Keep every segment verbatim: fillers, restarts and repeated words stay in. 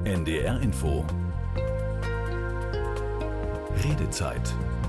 N D R Info Redezeit.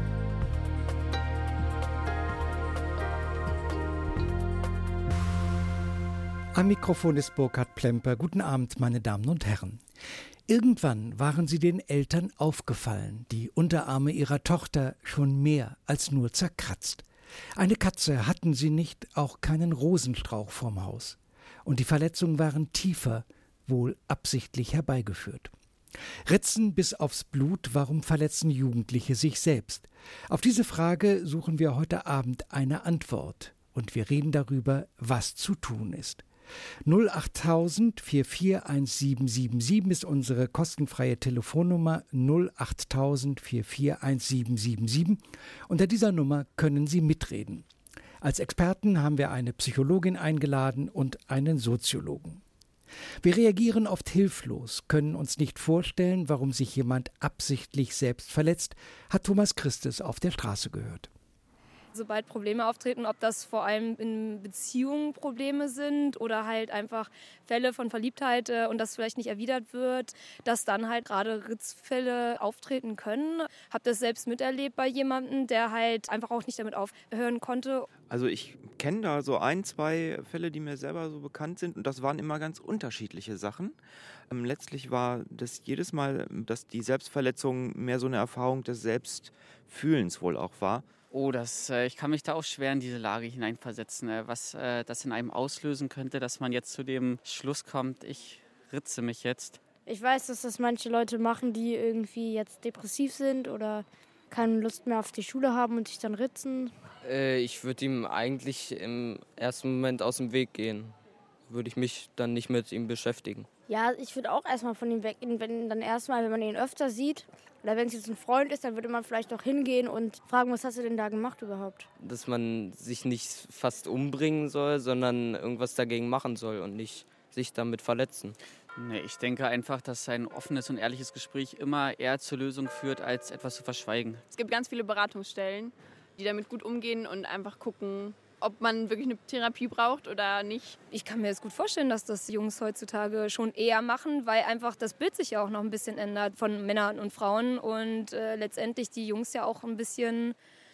Am Mikrofon ist Burkhard Plemper. Guten Abend, meine Damen und Herren. Irgendwann waren sie den Eltern aufgefallen, die Unterarme ihrer Tochter schon mehr als nur zerkratzt. Eine Katze hatten sie nicht, auch keinen Rosenstrauch vorm Haus. Und die Verletzungen waren tiefer, wohl absichtlich herbeigeführt. Ritzen bis aufs Blut, warum verletzen Jugendliche sich selbst? Auf diese Frage suchen wir heute Abend eine Antwort. Und wir reden darüber, was zu tun ist. null acht tausend vier vier eins sieben sieben sieben ist unsere kostenfreie Telefonnummer null acht tausend vier vier eins sieben sieben sieben. Unter dieser Nummer können Sie mitreden. Als Experten haben wir eine Psychologin eingeladen und einen Soziologen. Wir reagieren oft hilflos, können uns nicht vorstellen, warum sich jemand absichtlich selbst verletzt, hat Thomas Christes auf der Straße gehört. Sobald Probleme auftreten, ob das vor allem in Beziehungen Probleme sind oder halt einfach Fälle von Verliebtheit äh, und das vielleicht nicht erwidert wird, dass dann halt gerade Ritzfälle auftreten können. Hab das selbst miterlebt bei jemandem, der halt einfach auch nicht damit aufhören konnte. Also ich kenne da so ein, zwei Fälle, die mir selber so bekannt sind und das waren immer ganz unterschiedliche Sachen. Ähm, letztlich war das jedes Mal, dass die Selbstverletzung mehr so eine Erfahrung des Selbstfühlens wohl auch war. Oh, das, äh, ich kann mich da auch schwer in diese Lage hineinversetzen, äh, was äh, das in einem auslösen könnte, dass man jetzt zu dem Schluss kommt, ich ritze mich jetzt. Ich weiß, dass das manche Leute machen, die irgendwie jetzt depressiv sind oder keine Lust mehr auf die Schule haben und sich dann ritzen. Äh, ich würde ihm eigentlich im ersten Moment aus dem Weg gehen. Würde ich mich dann nicht mit ihm beschäftigen. Ja, ich würde auch erstmal von ihm weggehen, wenn dann erstmal, wenn man ihn öfter sieht. Oder wenn es jetzt ein Freund ist, dann würde man vielleicht auch hingehen und fragen, was hast du denn da gemacht überhaupt? Dass man sich nicht fast umbringen soll, sondern irgendwas dagegen machen soll und nicht sich damit verletzen. Nee, ich denke einfach, dass ein offenes und ehrliches Gespräch immer eher zur Lösung führt, als etwas zu verschweigen. Es gibt ganz viele Beratungsstellen, die damit gut umgehen und einfach gucken, ob man wirklich eine Therapie braucht oder nicht. Ich kann mir jetzt gut vorstellen, dass das Jungs heutzutage schon eher machen, weil einfach das Bild sich ja auch noch ein bisschen ändert von Männern und Frauen und äh, letztendlich die Jungs ja auch ein bisschen,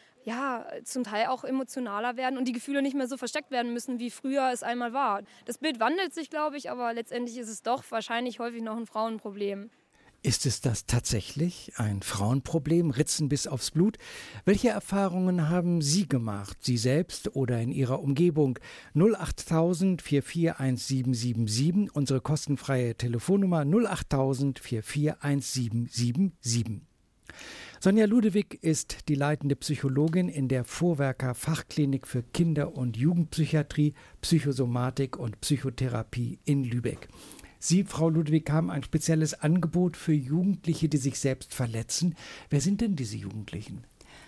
ja, zum Teil auch emotionaler werden und die Gefühle nicht mehr so versteckt werden müssen, wie früher es einmal war. Das Bild wandelt sich, glaube ich, aber letztendlich ist es doch wahrscheinlich häufig noch ein Frauenproblem. Ist es das tatsächlich, ein Frauenproblem, Ritzen bis aufs Blut? Welche Erfahrungen haben Sie gemacht, Sie selbst oder in Ihrer Umgebung? null acht tausend vier vier eins sieben sieben sieben, unsere kostenfreie Telefonnummer null acht tausend vier vier eins sieben sieben sieben. Sonja Ludewig ist die leitende Psychologin in der Vorwerker Fachklinik für Kinder- und Jugendpsychiatrie, Psychosomatik und Psychotherapie in Lübeck. Sie, Frau Ludwig, haben ein spezielles Angebot für Jugendliche, die sich selbst verletzen. Wer sind denn diese Jugendlichen?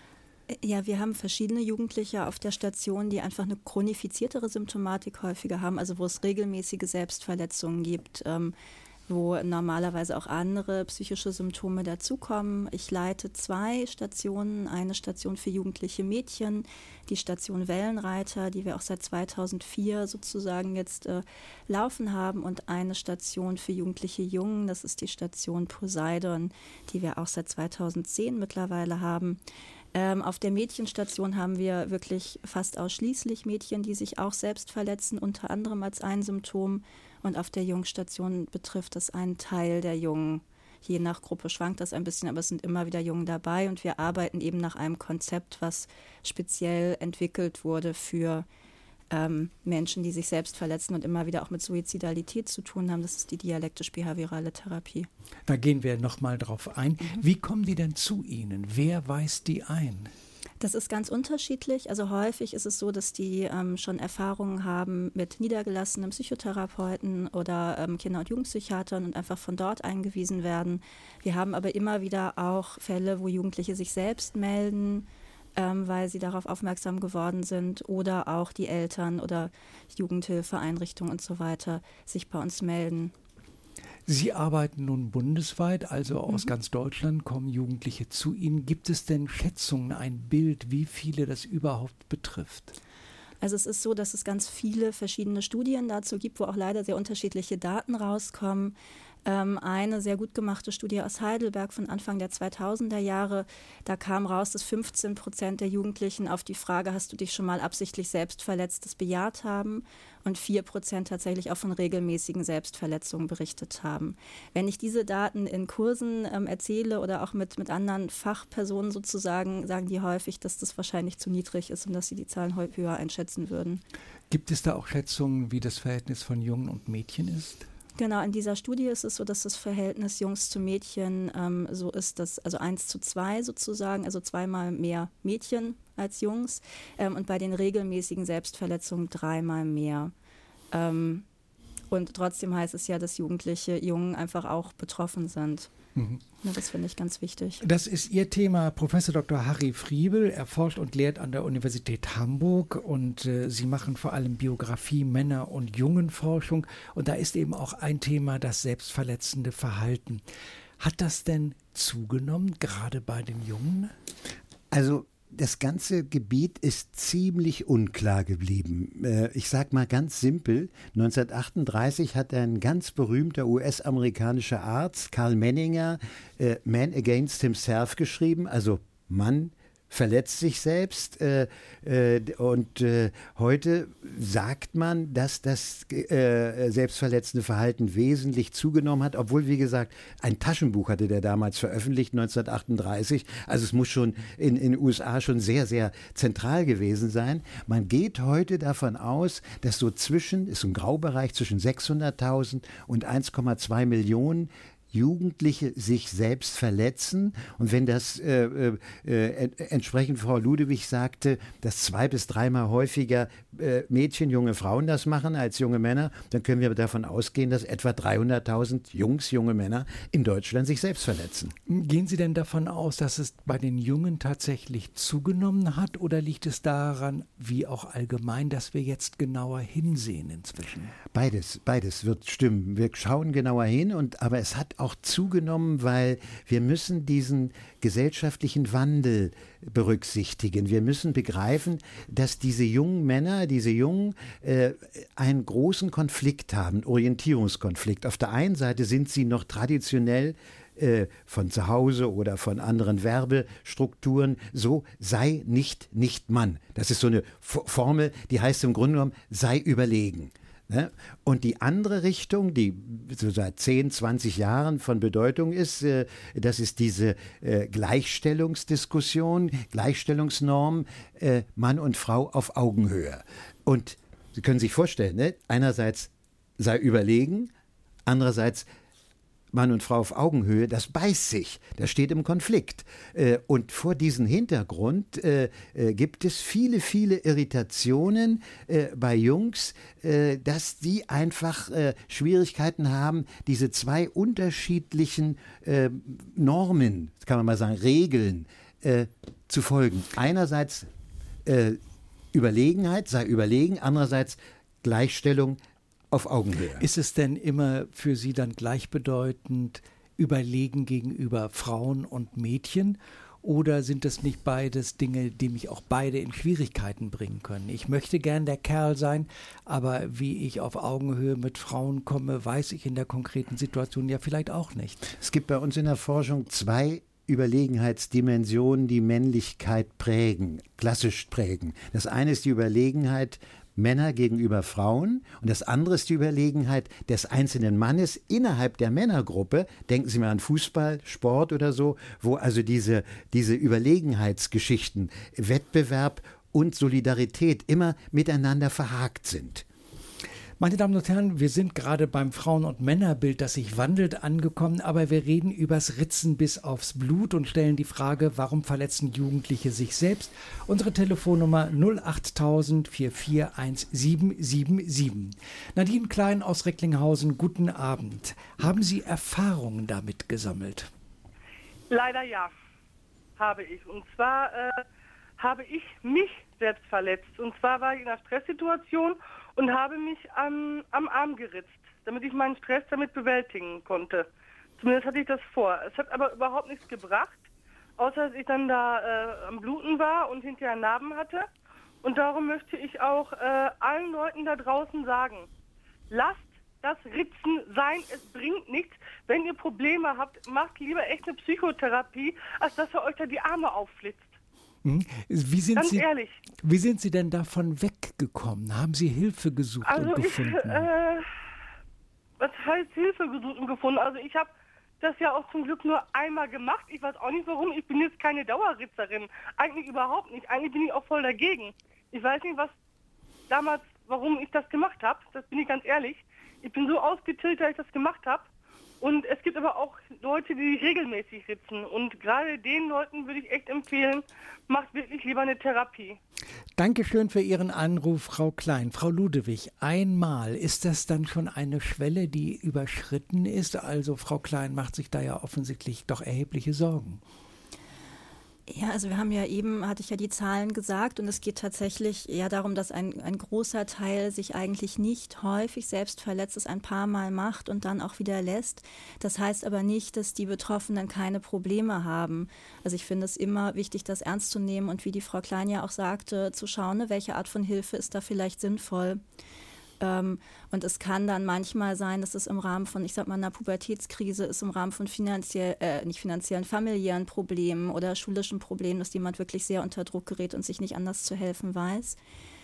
Ja, wir haben verschiedene Jugendliche auf der Station, die einfach eine chronifiziertere Symptomatik häufiger haben, also wo es regelmäßige Selbstverletzungen gibt, ähm, wo normalerweise auch andere psychische Symptome dazukommen. Ich leite zwei Stationen, eine Station für jugendliche Mädchen, die Station Wellenreiter, die wir auch seit zweitausendvier sozusagen jetzt äh, laufen haben, und eine Station für jugendliche Jungen, das ist die Station Poseidon, die wir auch seit zweitausendzehn mittlerweile haben. Ähm, auf der Mädchenstation haben wir wirklich fast ausschließlich Mädchen, die sich auch selbst verletzen, unter anderem als ein Symptom. Und auf der Jungstation betrifft das einen Teil der Jungen. Je nach Gruppe schwankt das ein bisschen, aber es sind immer wieder Jungen dabei. Und wir arbeiten eben nach einem Konzept, was speziell entwickelt wurde für ähm, Menschen, die sich selbst verletzen und immer wieder auch mit Suizidalität zu tun haben. Das ist die dialektisch-behaviorale Therapie. Da gehen wir nochmal drauf ein. Mhm. Wie kommen die denn zu Ihnen? Wer weist die ein? Das ist ganz unterschiedlich. Also häufig ist es so, dass die ähm, schon Erfahrungen haben mit niedergelassenen Psychotherapeuten oder ähm, Kinder- und Jugendpsychiatern und einfach von dort eingewiesen werden. Wir haben aber immer wieder auch Fälle, wo Jugendliche sich selbst melden, ähm, weil sie darauf aufmerksam geworden sind, oder auch die Eltern oder Jugendhilfeeinrichtungen und so weiter sich bei uns melden. Sie arbeiten nun bundesweit, also aus mhm. ganz Deutschland kommen Jugendliche zu Ihnen. Gibt es denn Schätzungen, ein Bild, wie viele das überhaupt betrifft? Also es ist so, dass es ganz viele verschiedene Studien dazu gibt, wo auch leider sehr unterschiedliche Daten rauskommen. Ähm, eine sehr gut gemachte Studie aus Heidelberg von Anfang der zweitausender Jahre, da kam raus, dass fünfzehn Prozent der Jugendlichen auf die Frage, hast du dich schon mal absichtlich selbst verletzt, das bejaht haben und vier Prozent tatsächlich auch von regelmäßigen Selbstverletzungen berichtet haben. Wenn ich diese Daten in Kursen ähm, erzähle oder auch mit, mit anderen Fachpersonen sozusagen, sagen die häufig, dass das wahrscheinlich zu niedrig ist und dass sie die Zahlen höher einschätzen würden. Gibt es da auch Schätzungen, wie das Verhältnis von Jungen und Mädchen ist? Genau, in dieser Studie ist es so, dass das Verhältnis Jungs zu Mädchen ähm, so ist, dass also eins zu zwei sozusagen, also zweimal mehr Mädchen als Jungs ähm, und bei den regelmäßigen Selbstverletzungen dreimal mehr. Ähm, und trotzdem heißt es ja, dass Jugendliche, Jungen einfach auch betroffen sind. Mhm. Ja, das finde ich ganz wichtig. Das ist Ihr Thema, Professor Doktor Harry Friebel. Er forscht und lehrt an der Universität Hamburg und äh, Sie machen vor allem Biografie, Männer- und Jungenforschung. Und da ist eben auch ein Thema das selbstverletzende Verhalten. Hat das denn zugenommen, gerade bei den Jungen? Also das ganze Gebiet ist ziemlich unklar geblieben. Ich sage mal ganz simpel, neunzehnhundertachtunddreißig hat ein ganz berühmter U S-amerikanischer Arzt, Karl Menninger, Man Against Himself geschrieben, also Mann verletzt sich selbst äh, äh, und äh, heute sagt man, dass das äh, selbstverletzende Verhalten wesentlich zugenommen hat, obwohl, wie gesagt, ein Taschenbuch hatte der damals veröffentlicht, neunzehnhundertachtunddreißig, also es muss schon in den U S A schon sehr, sehr zentral gewesen sein. Man geht heute davon aus, dass so zwischen, ist ein Graubereich zwischen sechshunderttausend und eins Komma zwei Millionen Jugendliche sich selbst verletzen. Und wenn das äh, äh, entsprechend Frau Ludewig sagte, dass zwei bis dreimal häufiger äh, Mädchen, junge Frauen das machen als junge Männer, dann können wir davon ausgehen, dass etwa dreihunderttausend Jungs, junge Männer in Deutschland sich selbst verletzen. Gehen Sie denn davon aus, dass es bei den Jungen tatsächlich zugenommen hat oder liegt es daran, wie auch allgemein, dass wir jetzt genauer hinsehen inzwischen? Beides, beides wird stimmen. Wir schauen genauer hin, und aber es hat auch zugenommen, weil wir müssen diesen gesellschaftlichen Wandel berücksichtigen. Wir müssen begreifen, dass diese jungen Männer, diese Jungen äh, einen großen Konflikt haben, Orientierungskonflikt. Auf der einen Seite sind sie noch traditionell äh, von zu Hause oder von anderen Werbestrukturen so, sei nicht nicht Mann. Das ist so eine F- Formel, die heißt im Grunde genommen, sei überlegen. Und die andere Richtung, die so seit zehn, zwanzig Jahren von Bedeutung ist, das ist diese Gleichstellungsdiskussion, Gleichstellungsnorm, Mann und Frau auf Augenhöhe. Und Sie können sich vorstellen, ne? Einerseits sei überlegen, andererseits Mann und Frau auf Augenhöhe, das beißt sich, das steht im Konflikt. Und vor diesem Hintergrund gibt es viele, viele Irritationen bei Jungs, dass die einfach Schwierigkeiten haben, diese zwei unterschiedlichen Normen, kann man mal sagen, Regeln zu folgen. Einerseits Überlegenheit, sei überlegen, andererseits Gleichstellung auf Augenhöhe. Ist es denn immer für Sie dann gleichbedeutend überlegen gegenüber Frauen und Mädchen? Oder sind es nicht beides Dinge, die mich auch beide in Schwierigkeiten bringen können? Ich möchte gern der Kerl sein, aber wie ich auf Augenhöhe mit Frauen komme, weiß ich in der konkreten Situation ja vielleicht auch nicht. Es gibt bei uns in der Forschung zwei Überlegenheitsdimensionen, die Männlichkeit prägen, klassisch prägen. Das eine ist die Überlegenheit Männer gegenüber Frauen und das andere ist die Überlegenheit des einzelnen Mannes innerhalb der Männergruppe. Denken Sie mal an Fußball, Sport oder so, wo also diese, diese Überlegenheitsgeschichten, Wettbewerb und Solidarität immer miteinander verhakt sind. Meine Damen und Herren, wir sind gerade beim Frauen- und Männerbild, das sich wandelt, angekommen, aber wir reden übers Ritzen bis aufs Blut und stellen die Frage, warum verletzen Jugendliche sich selbst? Unsere Telefonnummer null acht tausend vier vier eins sieben sieben sieben. Nadine Klein aus Recklinghausen, guten Abend. Haben Sie Erfahrungen damit gesammelt? Leider ja, habe ich. Und zwar äh, habe ich mich selbst verletzt. Und zwar war ich in einer Stresssituation und habe mich am, am Arm geritzt, damit ich meinen Stress damit bewältigen konnte. Zumindest hatte ich das vor. Es hat aber überhaupt nichts gebracht, außer dass ich dann da äh, am Bluten war und hinterher Narben hatte. Und darum möchte ich auch äh, allen Leuten da draußen sagen, lasst das Ritzen sein, es bringt nichts. Wenn ihr Probleme habt, macht lieber echt eine Psychotherapie, als dass ihr euch da die Arme aufflitzt. Wie sind Ganz Sie, ehrlich. Wie sind Sie denn davon weggekommen? Haben Sie Hilfe gesucht Also und ich, gefunden? äh, was heißt Hilfe gesucht und gefunden? Also ich habe das ja auch zum Glück nur einmal gemacht. Ich weiß auch nicht warum. Ich bin jetzt keine Dauerritzerin. Eigentlich überhaupt nicht. Eigentlich bin ich auch voll dagegen. Ich weiß nicht, was damals, warum ich das gemacht habe. Das bin ich ganz ehrlich. Ich bin so ausgetillt, dass ich das gemacht habe. Und es gibt aber auch Leute, die sich regelmäßig ritzen. Und gerade den Leuten würde ich echt empfehlen, macht wirklich lieber eine Therapie. Dankeschön für Ihren Anruf, Frau Klein. Frau Ludewig, einmal, ist das dann schon eine Schwelle, die überschritten ist? Also Frau Klein macht sich da ja offensichtlich doch erhebliche Sorgen. Ja, also wir haben ja eben, hatte ich ja die Zahlen gesagt, und es geht tatsächlich ja darum, dass ein, ein großer Teil sich eigentlich nicht häufig selbst verletzt, es ein paar Mal macht und dann auch wieder lässt. Das heißt aber nicht, dass die Betroffenen keine Probleme haben. Also ich finde es immer wichtig, das ernst zu nehmen und wie die Frau Klein ja auch sagte, zu schauen, ne, welche Art von Hilfe ist da vielleicht sinnvoll. Ähm, und es kann dann manchmal sein, dass es im Rahmen von, ich sag mal, einer Pubertätskrise ist, im Rahmen von finanziell, äh, nicht finanziellen, familiären Problemen oder schulischen Problemen, dass jemand wirklich sehr unter Druck gerät und sich nicht anders zu helfen weiß.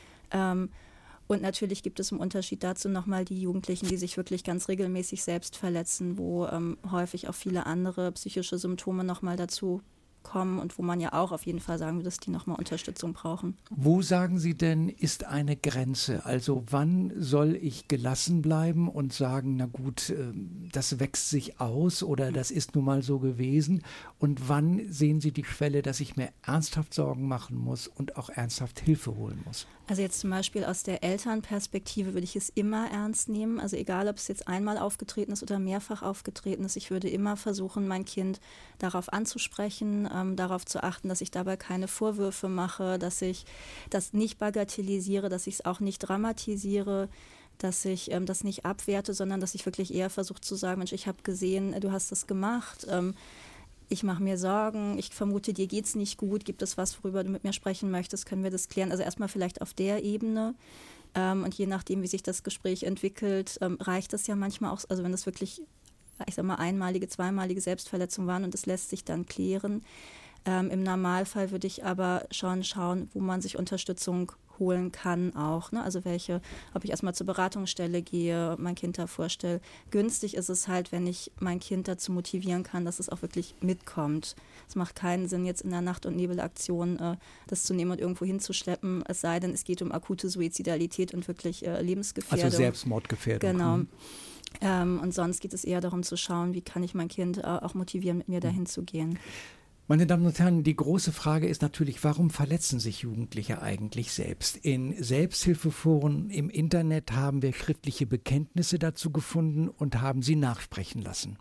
Ähm, und natürlich gibt es im Unterschied dazu nochmal die Jugendlichen, die sich wirklich ganz regelmäßig selbst verletzen, wo ähm, häufig auch viele andere psychische Symptome nochmal dazu kommen und wo man ja auch auf jeden Fall sagen würde, dass die nochmal Unterstützung brauchen. Wo, sagen Sie denn, ist eine Grenze? Also wann soll ich gelassen bleiben und sagen, na gut, das wächst sich aus oder das ist nun mal so gewesen? Und wann sehen Sie die Schwelle, dass ich mir ernsthaft Sorgen machen muss und auch ernsthaft Hilfe holen muss? Also jetzt zum Beispiel aus der Elternperspektive würde ich es immer ernst nehmen. Also egal, ob es jetzt einmal aufgetreten ist oder mehrfach aufgetreten ist, ich würde immer versuchen, mein Kind darauf anzusprechen, ähm, darauf zu achten, dass ich dabei keine Vorwürfe mache, dass ich das nicht bagatellisiere, dass ich es auch nicht dramatisiere, dass ich ähm, das nicht abwerte, sondern dass ich wirklich eher versuche zu sagen, Mensch, ich habe gesehen, du hast das gemacht, ähm, ich mache mir Sorgen, ich vermute, dir geht es nicht gut, gibt es was, worüber du mit mir sprechen möchtest, können wir das klären? Also erstmal vielleicht auf der Ebene ähm, und je nachdem, wie sich das Gespräch entwickelt, ähm, reicht das ja manchmal auch, also wenn das wirklich, ich sag mal, einmalige, zweimalige Selbstverletzungen waren und das lässt sich dann klären. Ähm, Im Normalfall würde ich aber schon schauen, wo man sich Unterstützung holen kann auch, ne? Also welche, ob ich erstmal zur Beratungsstelle gehe, mein Kind da vorstelle. Günstig ist es halt, wenn ich mein Kind dazu motivieren kann, dass es auch wirklich mitkommt. Es macht keinen Sinn, jetzt in der Nacht- und Nebelaktion äh, das zu nehmen und irgendwo hinzuschleppen, es sei denn, es geht um akute Suizidalität und wirklich äh, Lebensgefährdung. Also Selbstmordgefährdung. Genau. Mhm. Ähm, und sonst geht es eher darum zu schauen, wie kann ich mein Kind äh, auch motivieren, mit mir dahin zu gehen. Meine Damen und Herren, die große Frage ist natürlich, warum verletzen sich Jugendliche eigentlich selbst? In Selbsthilfeforen im Internet haben wir schriftliche Bekenntnisse dazu gefunden und haben sie nachsprechen lassen.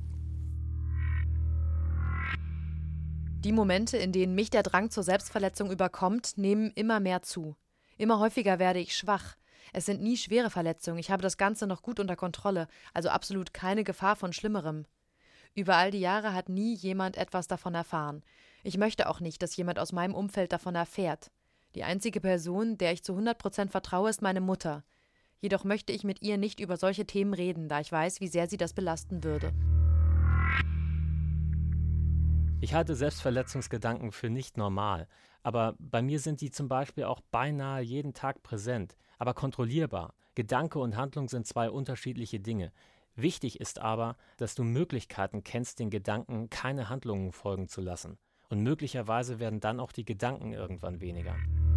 Die Momente, in denen mich der Drang zur Selbstverletzung überkommt, nehmen immer mehr zu. Immer häufiger werde ich schwach. Es sind nie schwere Verletzungen, ich habe das Ganze noch gut unter Kontrolle, also absolut keine Gefahr von Schlimmerem. Über all die Jahre hat nie jemand etwas davon erfahren. Ich möchte auch nicht, dass jemand aus meinem Umfeld davon erfährt. Die einzige Person, der ich zu hundert Prozent vertraue, ist meine Mutter. Jedoch möchte ich mit ihr nicht über solche Themen reden, da ich weiß, wie sehr sie das belasten würde. Ich halte Selbstverletzungsgedanken für nicht normal, aber bei mir sind die zum Beispiel auch beinahe jeden Tag präsent, aber kontrollierbar. Gedanke und Handlung sind zwei unterschiedliche Dinge. Wichtig ist aber, dass du Möglichkeiten kennst, den Gedanken keine Handlungen folgen zu lassen. Und möglicherweise werden dann auch die Gedanken irgendwann weniger.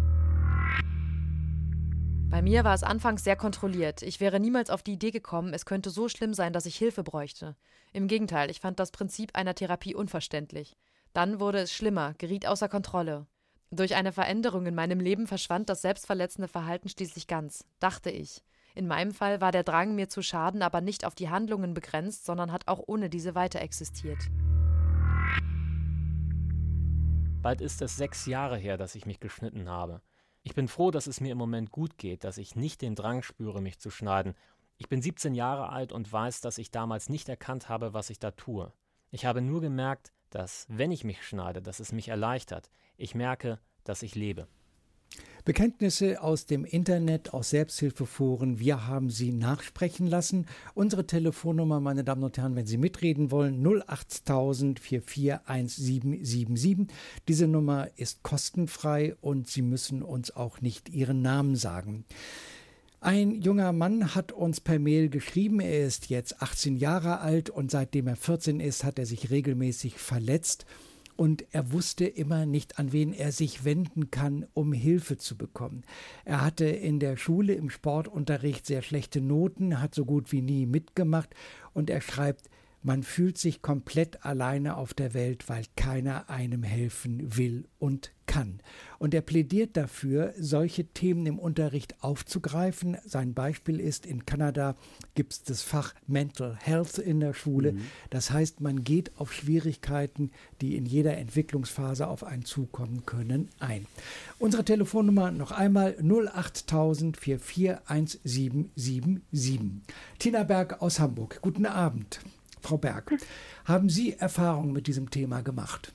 Bei mir war es anfangs sehr kontrolliert. Ich wäre niemals auf die Idee gekommen, es könnte so schlimm sein, dass ich Hilfe bräuchte. Im Gegenteil, ich fand das Prinzip einer Therapie unverständlich. Dann wurde es schlimmer, geriet außer Kontrolle. Durch eine Veränderung in meinem Leben verschwand das selbstverletzende Verhalten schließlich ganz, dachte ich. In meinem Fall war der Drang, mir zu schaden, aber nicht auf die Handlungen begrenzt, sondern hat auch ohne diese weiter existiert. Bald ist es sechs Jahre her, dass ich mich geschnitten habe. Ich bin froh, dass es mir im Moment gut geht, dass ich nicht den Drang spüre, mich zu schneiden. Ich bin siebzehn Jahre alt und weiß, dass ich damals nicht erkannt habe, was ich da tue. Ich habe nur gemerkt, dass, wenn ich mich schneide, dass es mich erleichtert. Ich merke, dass ich lebe. Bekenntnisse aus dem Internet, aus Selbsthilfeforen, wir haben sie nachsprechen lassen. Unsere Telefonnummer, meine Damen und Herren, wenn Sie mitreden wollen, null achttausend vier vier eins sieben sieben sieben. Diese Nummer ist kostenfrei und Sie müssen uns auch nicht Ihren Namen sagen. Ein junger Mann hat uns per Mail geschrieben, er ist jetzt achtzehn Jahre alt und seitdem er vierzehn ist, hat er sich regelmäßig verletzt. Und er wusste immer nicht, an wen er sich wenden kann, um Hilfe zu bekommen. Er hatte in der Schule im Sportunterricht sehr schlechte Noten, hat so gut wie nie mitgemacht und er schreibt, man fühlt sich komplett alleine auf der Welt, weil keiner einem helfen will und kann. Und er plädiert dafür, solche Themen im Unterricht aufzugreifen. Sein Beispiel ist, in Kanada gibt es das Fach Mental Health in der Schule. Mhm. Das heißt, man geht auf Schwierigkeiten, die in jeder Entwicklungsphase auf einen zukommen können, ein. Unsere Telefonnummer noch einmal null achttausend vier vier eins sieben sieben sieben. Tina Berg aus Hamburg, guten Abend. Frau Berg, haben Sie Erfahrungen mit diesem Thema gemacht?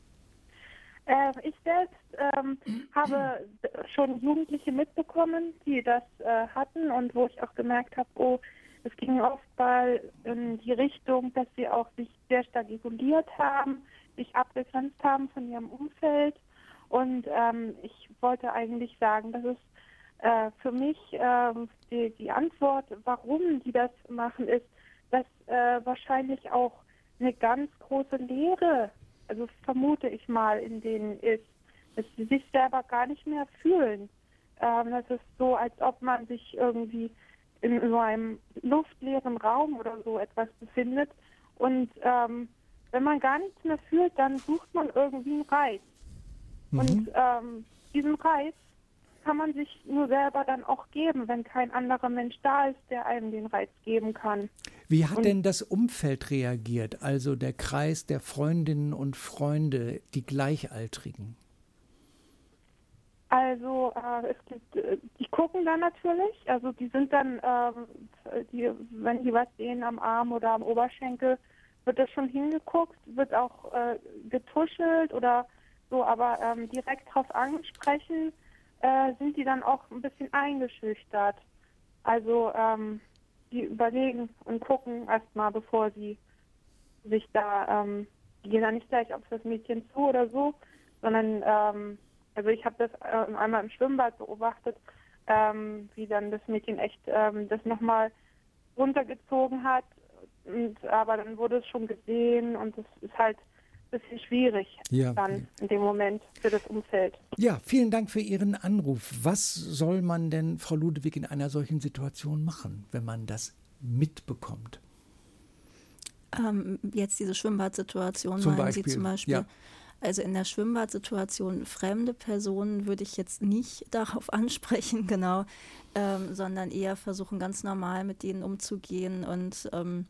Äh, ich selbst ähm, habe schon Jugendliche mitbekommen, die das äh, hatten und wo ich auch gemerkt habe, oh, es ging oft mal in die Richtung, dass sie auch sich sehr stark isoliert haben, sich abgegrenzt haben von ihrem Umfeld. Und ähm, ich wollte eigentlich sagen, dass es äh, für mich äh, die, die Antwort, warum die das machen, ist, dass äh, wahrscheinlich auch eine ganz große Leere, also vermute ich mal, in denen ist, dass sie sich selber gar nicht mehr fühlen. Ähm, das ist so, als ob man sich irgendwie in so einem luftleeren Raum oder so etwas befindet. Und ähm, wenn man gar nichts mehr fühlt, dann sucht man irgendwie einen Reiz. Mhm. Und ähm, diesen Reiz kann man sich nur selber dann auch geben, wenn kein anderer Mensch da ist, der einem den Reiz geben kann. Wie hat und denn das Umfeld reagiert, also der Kreis der Freundinnen und Freunde, die Gleichaltrigen? Also äh, es gibt, äh, die gucken dann natürlich, also die sind dann, äh, die, wenn die was sehen am Arm oder am Oberschenkel, wird das schon hingeguckt, wird auch äh, getuschelt oder so, aber ähm, direkt drauf ansprechen, äh, sind die dann auch ein bisschen eingeschüchtert. Also ähm, die überlegen und gucken erstmal, bevor sie sich da, ähm, die gehen dann nicht gleich auf das Mädchen zu oder so, sondern ähm, also ich habe das äh, einmal im Schwimmbad beobachtet, ähm, wie dann das Mädchen echt ähm, das nochmal runtergezogen hat, und, aber dann wurde es schon gesehen und es ist halt ein bisschen schwierig ja. dann in dem Moment für das Umfeld. Ja, vielen Dank für Ihren Anruf. Was soll man denn, Frau Ludewig, in einer solchen Situation machen, wenn man das mitbekommt? Ähm, jetzt diese Schwimmbadsituation, zum meinen Beispiel, Sie zum Beispiel? Ja. Also in der Schwimmbadsituation fremde Personen würde ich jetzt nicht darauf ansprechen, genau, ähm, sondern eher versuchen, ganz normal mit denen umzugehen. Und, ähm,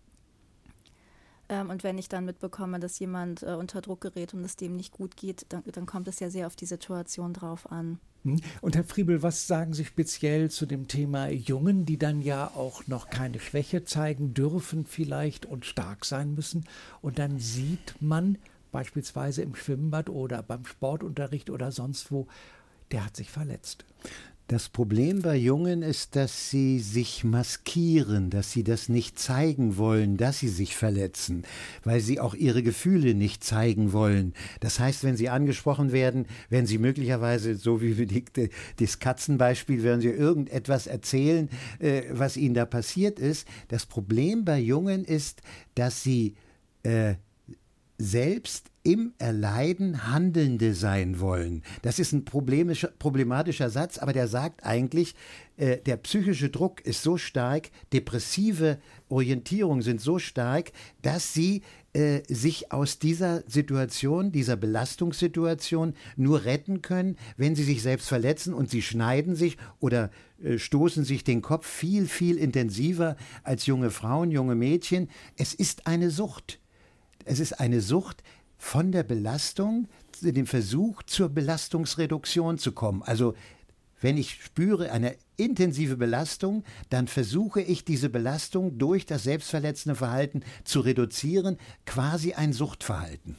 ähm, und wenn ich dann mitbekomme, dass jemand äh, unter Druck gerät und es dem nicht gut geht, dann, dann kommt es ja sehr auf die Situation drauf an. Und Herr Friebel, was sagen Sie speziell zu dem Thema Jungen, die dann ja auch noch keine Schwäche zeigen dürfen vielleicht und stark sein müssen? Und dann sieht man, beispielsweise im Schwimmbad oder beim Sportunterricht oder sonst wo, der hat sich verletzt. Das Problem bei Jungen ist, dass sie sich maskieren, dass sie das nicht zeigen wollen, dass sie sich verletzen, weil sie auch ihre Gefühle nicht zeigen wollen. Das heißt, wenn sie angesprochen werden, werden sie möglicherweise, so wie die, das Katzenbeispiel, werden sie irgendetwas erzählen, äh, was ihnen da passiert ist. Das Problem bei Jungen ist, dass sie äh, selbst im Erleiden Handelnde sein wollen. Das ist ein problematischer Satz, aber der sagt eigentlich, äh, der psychische Druck ist so stark, depressive Orientierungen sind so stark, dass sie äh, sich aus dieser Situation, dieser Belastungssituation nur retten können, wenn sie sich selbst verletzen und sie schneiden sich oder äh, stoßen sich den Kopf viel, viel intensiver als junge Frauen, junge Mädchen. Es ist eine Sucht. Es ist eine Sucht von der Belastung, dem Versuch zur Belastungsreduktion zu kommen. Also wenn ich spüre eine intensive Belastung, dann versuche ich diese Belastung durch das selbstverletzende Verhalten zu reduzieren, quasi ein Suchtverhalten.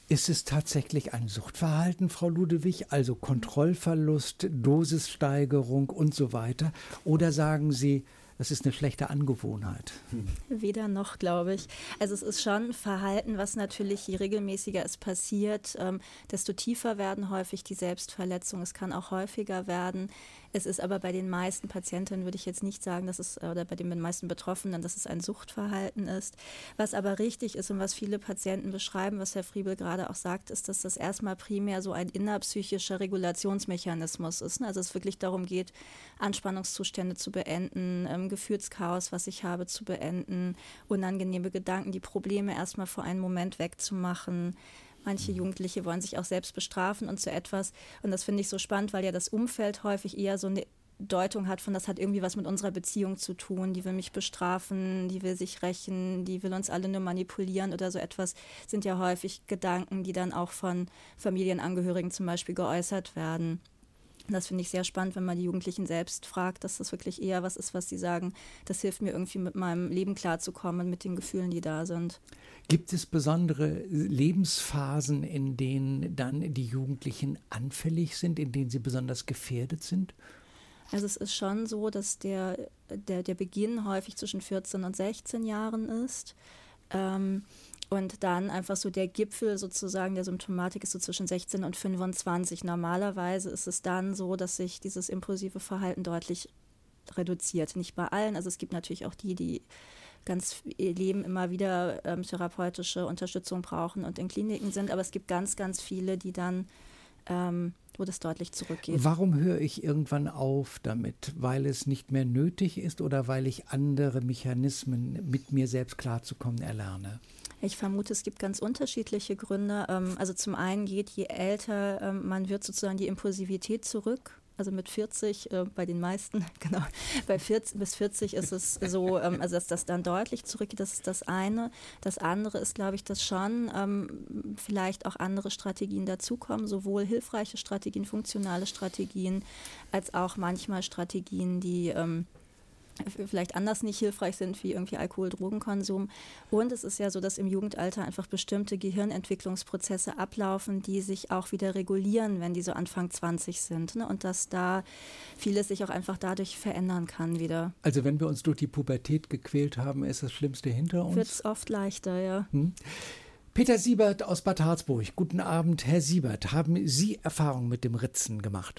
Ist es tatsächlich ein Suchtverhalten, Frau Ludewig, also Kontrollverlust, Dosissteigerung und so weiter? Oder sagen Sie, das ist eine schlechte Angewohnheit? Hm. Weder noch, glaube ich. Also es ist schon ein Verhalten, was natürlich, je regelmäßiger es passiert, ähm, desto tiefer werden häufig die Selbstverletzungen. Es kann auch häufiger werden. Es ist aber bei den meisten Patientinnen, würde ich jetzt nicht sagen, dass es, oder bei den meisten Betroffenen, dass es ein Suchtverhalten ist. Was aber richtig ist und was viele Patienten beschreiben, was Herr Friebel gerade auch sagt, ist, dass das erstmal primär so ein innerpsychischer Regulationsmechanismus ist. Also es wirklich darum geht, Anspannungszustände zu beenden, ähm, Gefühlschaos, was ich habe, zu beenden, unangenehme Gedanken, die Probleme erstmal für einen Moment wegzumachen. Manche Jugendliche wollen sich auch selbst bestrafen und so etwas. Und das finde ich so spannend, weil ja das Umfeld häufig eher so eine Deutung hat von, das hat irgendwie was mit unserer Beziehung zu tun. Die will mich bestrafen, die will sich rächen, die will uns alle nur manipulieren oder so etwas. Sind ja häufig Gedanken, die dann auch von Familienangehörigen zum Beispiel geäußert werden. Das finde ich sehr spannend, wenn man die Jugendlichen selbst fragt, dass das wirklich eher was ist, was sie sagen, das hilft mir irgendwie mit meinem Leben klarzukommen, mit den Gefühlen, die da sind. Gibt es besondere Lebensphasen, in denen dann die Jugendlichen anfällig sind, in denen sie besonders gefährdet sind? Also es ist schon so, dass der, der, der Beginn häufig zwischen vierzehn und sechzehn Jahren ist. Ähm, Und dann einfach so der Gipfel sozusagen der Symptomatik ist so zwischen sechzehn und fünfundzwanzig. Normalerweise ist es dann so, dass sich dieses impulsive Verhalten deutlich reduziert. Nicht bei allen. Also es gibt natürlich auch die, die ganz ihr Leben immer wieder ähm, therapeutische Unterstützung brauchen und in Kliniken sind. Aber es gibt ganz, ganz viele, die dann, ähm, wo das deutlich zurückgeht. Warum höre ich irgendwann auf damit? Weil es nicht mehr nötig ist oder weil ich andere Mechanismen, mit mir selbst klarzukommen, erlerne? Ich vermute, es gibt ganz unterschiedliche Gründe. Also zum einen geht, je älter man wird, sozusagen die Impulsivität zurück. Also mit vierzig, äh, bei den meisten, genau, bei vierzig bis vierzig ist es so, ähm, also dass das dann deutlich zurückgeht, das ist das eine. Das andere ist, glaube ich, dass schon ähm, vielleicht auch andere Strategien dazukommen, sowohl hilfreiche Strategien, funktionale Strategien, als auch manchmal Strategien, die ähm, vielleicht anders nicht hilfreich sind, wie irgendwie Alkohol, Drogenkonsum. Und es ist ja so, dass im Jugendalter einfach bestimmte Gehirnentwicklungsprozesse ablaufen, die sich auch wieder regulieren, wenn die so Anfang zwanzig sind. Ne? Und dass da vieles sich auch einfach dadurch verändern kann wieder. Also wenn wir uns durch die Pubertät gequält haben, ist das Schlimmste hinter uns? Wird es oft leichter, ja. Hm. Peter Siebert aus Bad Harzburg. Guten Abend, Herr Siebert. Haben Sie Erfahrung mit dem Ritzen gemacht?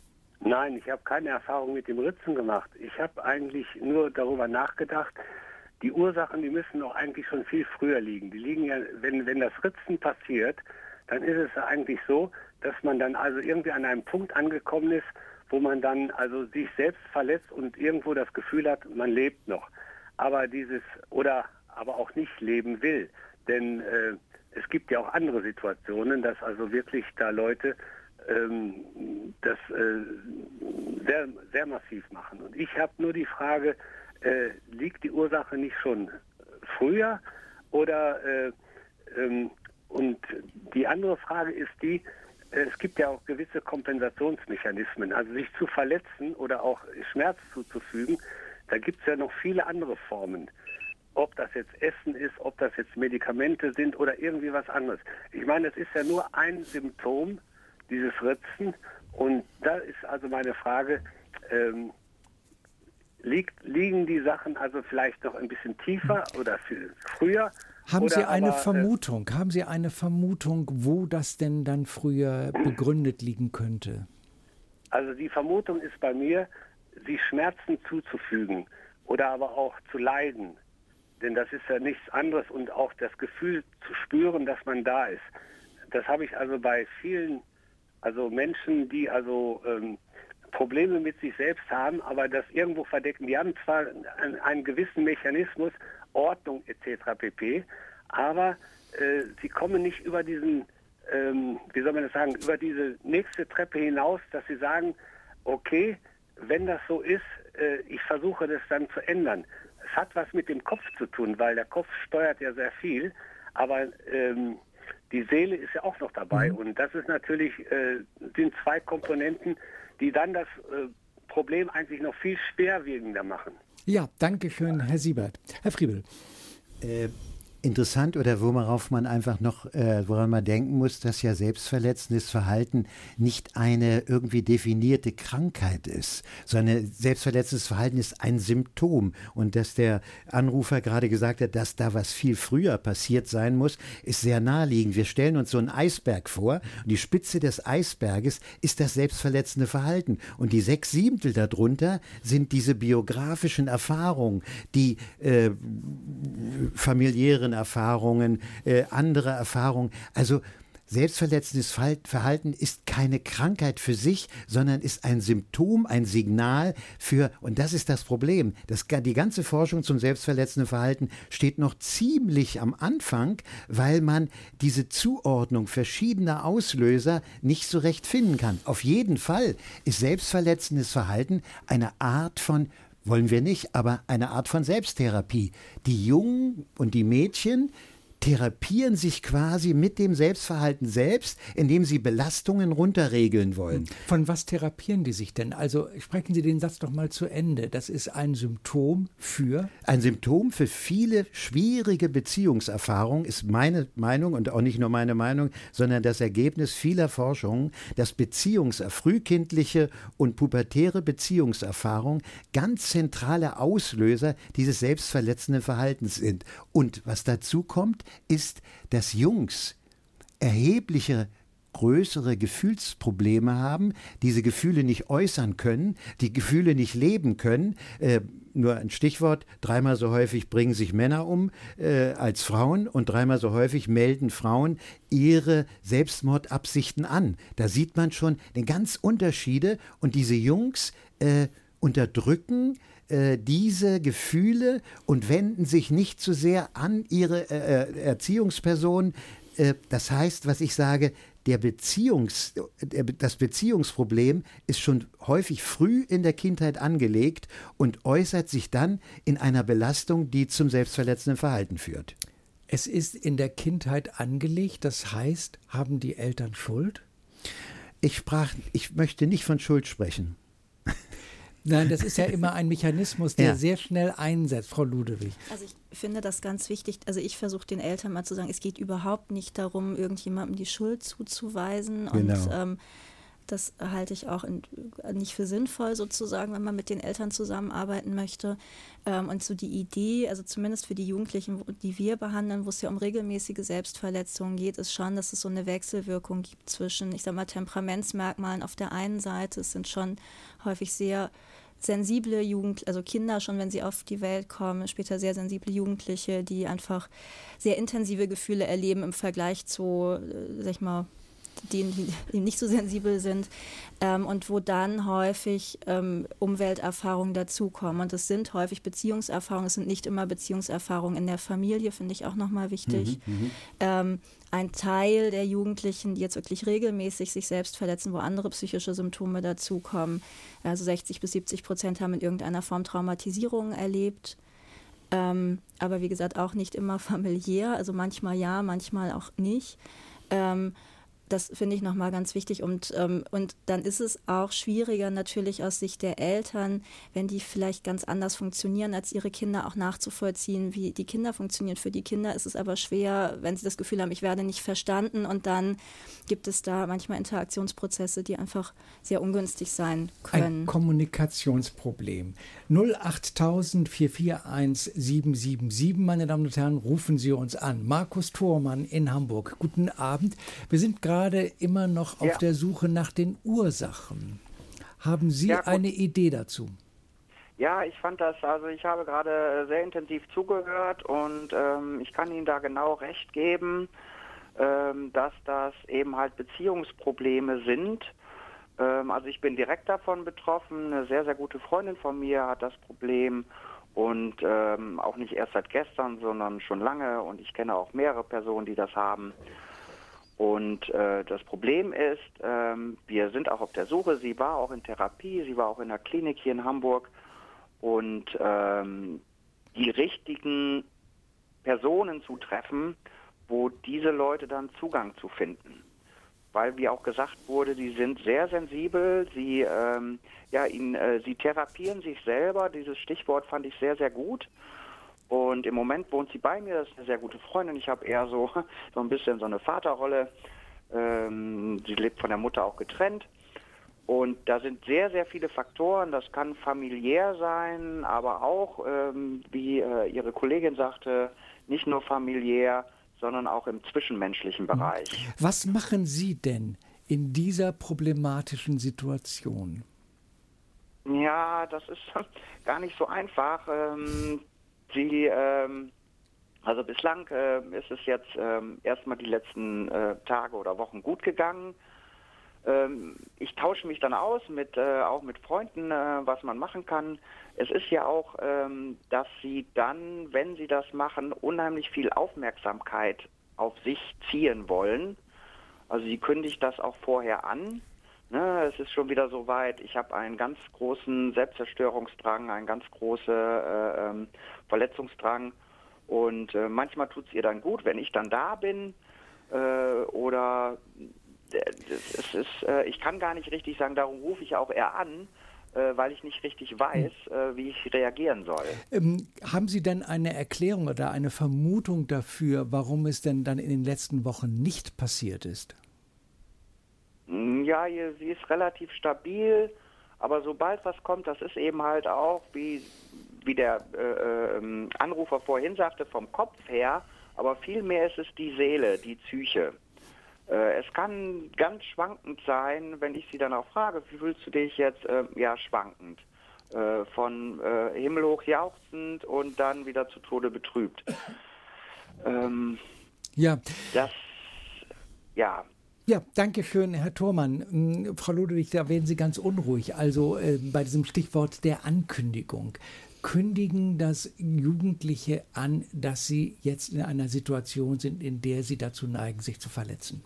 Nein, ich habe keine Erfahrung mit dem Ritzen gemacht. Ich habe eigentlich nur darüber nachgedacht, die Ursachen, die müssen doch eigentlich schon viel früher liegen. Die liegen ja, wenn, wenn das Ritzen passiert, dann ist es ja eigentlich so, dass man dann also irgendwie an einem Punkt angekommen ist, wo man dann also sich selbst verletzt und irgendwo das Gefühl hat, man lebt noch. Aber dieses, oder aber auch nicht leben will. Denn äh, es gibt ja auch andere Situationen, dass also wirklich da Leute das äh, sehr, sehr massiv machen. Und ich habe nur die Frage, äh, liegt die Ursache nicht schon früher? Oder äh, ähm, und die andere Frage ist die, äh, es gibt ja auch gewisse Kompensationsmechanismen, also sich zu verletzen oder auch Schmerz zuzufügen, da gibt es ja noch viele andere Formen. Ob das jetzt Essen ist, ob das jetzt Medikamente sind oder irgendwie was anderes. Ich meine, es ist ja nur ein Symptom, dieses Ritzen. Und da ist also meine Frage, ähm, liegt, liegen die Sachen also vielleicht noch ein bisschen tiefer oder viel früher? Haben oder Sie eine aber, Vermutung? Äh, Haben Sie eine Vermutung, wo das denn dann früher begründet liegen könnte? Also die Vermutung ist bei mir, sich Schmerzen zuzufügen oder aber auch zu leiden. Denn das ist ja nichts anderes und auch das Gefühl zu spüren, dass man da ist. Das habe ich also bei vielen Also Menschen, die also ähm, Probleme mit sich selbst haben, aber das irgendwo verdecken. Die haben zwar einen, einen gewissen Mechanismus, Ordnung et cetera pp., aber äh, sie kommen nicht über diesen, ähm, wie soll man das sagen, über diese nächste Treppe hinaus, dass sie sagen, okay, wenn das so ist, äh, ich versuche das dann zu ändern. Es hat was mit dem Kopf zu tun, weil der Kopf steuert ja sehr viel, aber ähm, die Seele ist ja auch noch dabei. Mhm. Und das ist natürlich, äh, sind zwei Komponenten, die dann das äh, Problem eigentlich noch viel schwerwiegender machen. Ja, danke schön, Herr Siebert. Herr Friebel. Äh, Interessant oder worauf man einfach noch, äh, woran man denken muss, dass ja selbstverletzendes Verhalten nicht eine irgendwie definierte Krankheit ist, sondern selbstverletzendes Verhalten ist ein Symptom. Und dass der Anrufer gerade gesagt hat, dass da was viel früher passiert sein muss, ist sehr naheliegend. Wir stellen uns so einen Eisberg vor und die Spitze des Eisberges ist das selbstverletzende Verhalten. Und die sechs Siebtel darunter sind diese biografischen Erfahrungen, die äh, familiären Erfahrungen, äh, andere Erfahrungen. Also selbstverletzendes Verhalten ist keine Krankheit für sich, sondern ist ein Symptom, ein Signal für, und das ist das Problem, das, die ganze Forschung zum selbstverletzenden Verhalten steht noch ziemlich am Anfang, weil man diese Zuordnung verschiedener Auslöser nicht so recht finden kann. Auf jeden Fall ist selbstverletzendes Verhalten eine Art von, wollen wir nicht, aber eine Art von Selbsttherapie. Die Jungen und die Mädchen therapieren sich quasi mit dem Selbstverhalten selbst, indem sie Belastungen runterregeln wollen. Von was therapieren die sich denn? Also sprechen Sie den Satz doch mal zu Ende. Das ist ein Symptom für? Ein Symptom für viele schwierige Beziehungserfahrungen ist meine Meinung und auch nicht nur meine Meinung, sondern das Ergebnis vieler Forschungen, dass Beziehungs-, frühkindliche und pubertäre Beziehungserfahrungen ganz zentrale Auslöser dieses selbstverletzenden Verhaltens sind. Und was dazu kommt, ist, dass Jungs erhebliche größere Gefühlsprobleme haben, diese Gefühle nicht äußern können, die Gefühle nicht leben können. Äh, nur ein Stichwort, dreimal so häufig bringen sich Männer um äh, als Frauen und dreimal so häufig melden Frauen ihre Selbstmordabsichten an. Da sieht man schon den ganz Unterschiede und diese Jungs äh, unterdrücken diese Gefühle und wenden sich nicht zu sehr an ihre äh, Erziehungsperson. Äh, das heißt, was ich sage, der Beziehungs, der, das Beziehungsproblem ist schon häufig früh in der Kindheit angelegt und äußert sich dann in einer Belastung, die zum selbstverletzenden Verhalten führt. Es ist in der Kindheit angelegt, das heißt, haben die Eltern Schuld? Ich sprach, ich möchte nicht von Schuld sprechen. Nein, das ist ja immer ein Mechanismus, der ja. sehr schnell einsetzt, Frau Ludewig. Also ich finde das ganz wichtig. Also ich versuche den Eltern mal zu sagen, es geht überhaupt nicht darum, irgendjemandem die Schuld zuzuweisen. Genau. Und ähm, das halte ich auch in, nicht für sinnvoll sozusagen, wenn man mit den Eltern zusammenarbeiten möchte. Ähm, und so die Idee, also zumindest für die Jugendlichen, die wir behandeln, wo es ja um regelmäßige Selbstverletzungen geht, ist schon, dass es so eine Wechselwirkung gibt zwischen, ich sag mal, Temperamentsmerkmalen auf der einen Seite. Es sind schon häufig sehr sensible Jugend, also Kinder schon, wenn sie auf die Welt kommen, später sehr sensible Jugendliche, die einfach sehr intensive Gefühle erleben im Vergleich zu, sag ich mal, denen, die nicht so sensibel sind, ähm, und wo dann häufig ähm, Umwelterfahrungen dazukommen. Und es sind häufig Beziehungserfahrungen, es sind nicht immer Beziehungserfahrungen in der Familie, finde ich auch nochmal wichtig. Mhm, ähm, ein Teil der Jugendlichen, die jetzt wirklich regelmäßig sich selbst verletzen, wo andere psychische Symptome dazukommen, also sechzig bis siebzig Prozent haben in irgendeiner Form Traumatisierungen erlebt. Ähm, aber wie gesagt, auch nicht immer familiär, also manchmal ja, manchmal auch nicht. Ähm, Das finde ich nochmal ganz wichtig. Und, ähm, und dann ist es auch schwieriger natürlich aus Sicht der Eltern, wenn die vielleicht ganz anders funktionieren als ihre Kinder, auch nachzuvollziehen, wie die Kinder funktionieren. Für die Kinder ist es aber schwer, wenn sie das Gefühl haben, ich werde nicht verstanden. Und dann gibt es da manchmal Interaktionsprozesse, die einfach sehr ungünstig sein können. Ein Kommunikationsproblem. null achttausend, vier vier eins, sieben sieben sieben, meine Damen und Herren, rufen Sie uns an. Markus Thormann in Hamburg. Guten Abend. Wir sind gerade gerade immer noch auf ja. der Suche nach den Ursachen. Haben Sie ja, eine Idee dazu? Ja, ich fand das, also ich habe gerade sehr intensiv zugehört und ähm, ich kann Ihnen da genau recht geben, ähm, dass das eben halt Beziehungsprobleme sind. Ähm, also ich bin direkt davon betroffen. Eine sehr, sehr gute Freundin von mir hat das Problem und ähm, auch nicht erst seit gestern, sondern schon lange, und ich kenne auch mehrere Personen, die das haben. Und äh, das Problem ist, ähm, wir sind auch auf der Suche. Sie war auch in Therapie, sie war auch in der Klinik hier in Hamburg. Und ähm, die richtigen Personen zu treffen, wo diese Leute dann Zugang zu finden. Weil, wie auch gesagt wurde, die sind sehr sensibel. Sie, ähm, ja, ihnen, äh, sie therapieren sich selber. Dieses Stichwort fand ich sehr, sehr gut. Und im Moment wohnt sie bei mir, das ist eine sehr gute Freundin. Ich habe eher so, so ein bisschen so eine Vaterrolle. Ähm, sie lebt von der Mutter auch getrennt. Und da sind sehr, sehr viele Faktoren. Das kann familiär sein, aber auch, ähm, wie äh, Ihre Kollegin sagte, nicht nur familiär, sondern auch im zwischenmenschlichen Bereich. Was machen Sie denn in dieser problematischen Situation? Ja, das ist gar nicht so einfach. Ähm, sie, ähm, also bislang äh, ist es jetzt ähm, erstmal die letzten äh, Tage oder Wochen gut gegangen. Ähm, ich tausche mich dann aus, mit, äh, auch mit Freunden, äh, was man machen kann. Es ist ja auch, ähm, dass sie dann, wenn sie das machen, unheimlich viel Aufmerksamkeit auf sich ziehen wollen. Also sie kündigt das auch vorher an. Ne, es ist schon wieder so weit. Ich habe einen ganz großen Selbstzerstörungsdrang, einen ganz großen äh, ähm, Verletzungsdrang. Und äh, manchmal tut es ihr dann gut, wenn ich dann da bin. Äh, oder es ist, äh, ich kann gar nicht richtig sagen, darum rufe ich auch eher an, äh, weil ich nicht richtig weiß, äh, wie ich reagieren soll. Ähm, haben Sie denn eine Erklärung oder eine Vermutung dafür, warum es denn dann in den letzten Wochen nicht passiert ist? Ja, sie ist relativ stabil, aber sobald was kommt, das ist eben halt auch, wie, wie der äh, äh, Anrufer vorhin sagte, vom Kopf her, aber vielmehr ist es die Seele, die Psyche. Äh, es kann ganz schwankend sein, wenn ich sie dann auch frage, wie fühlst du dich jetzt? Äh, ja, schwankend. Äh, von äh, himmelhoch jauchzend und dann wieder zu Tode betrübt. Ähm, ja. Das, ja. Ja, danke schön, Herr Thormann. Frau Ludwig, da werden Sie ganz unruhig. Also äh, bei diesem Stichwort der Ankündigung. Kündigen das Jugendliche an, dass sie jetzt in einer Situation sind, in der sie dazu neigen, sich zu verletzen?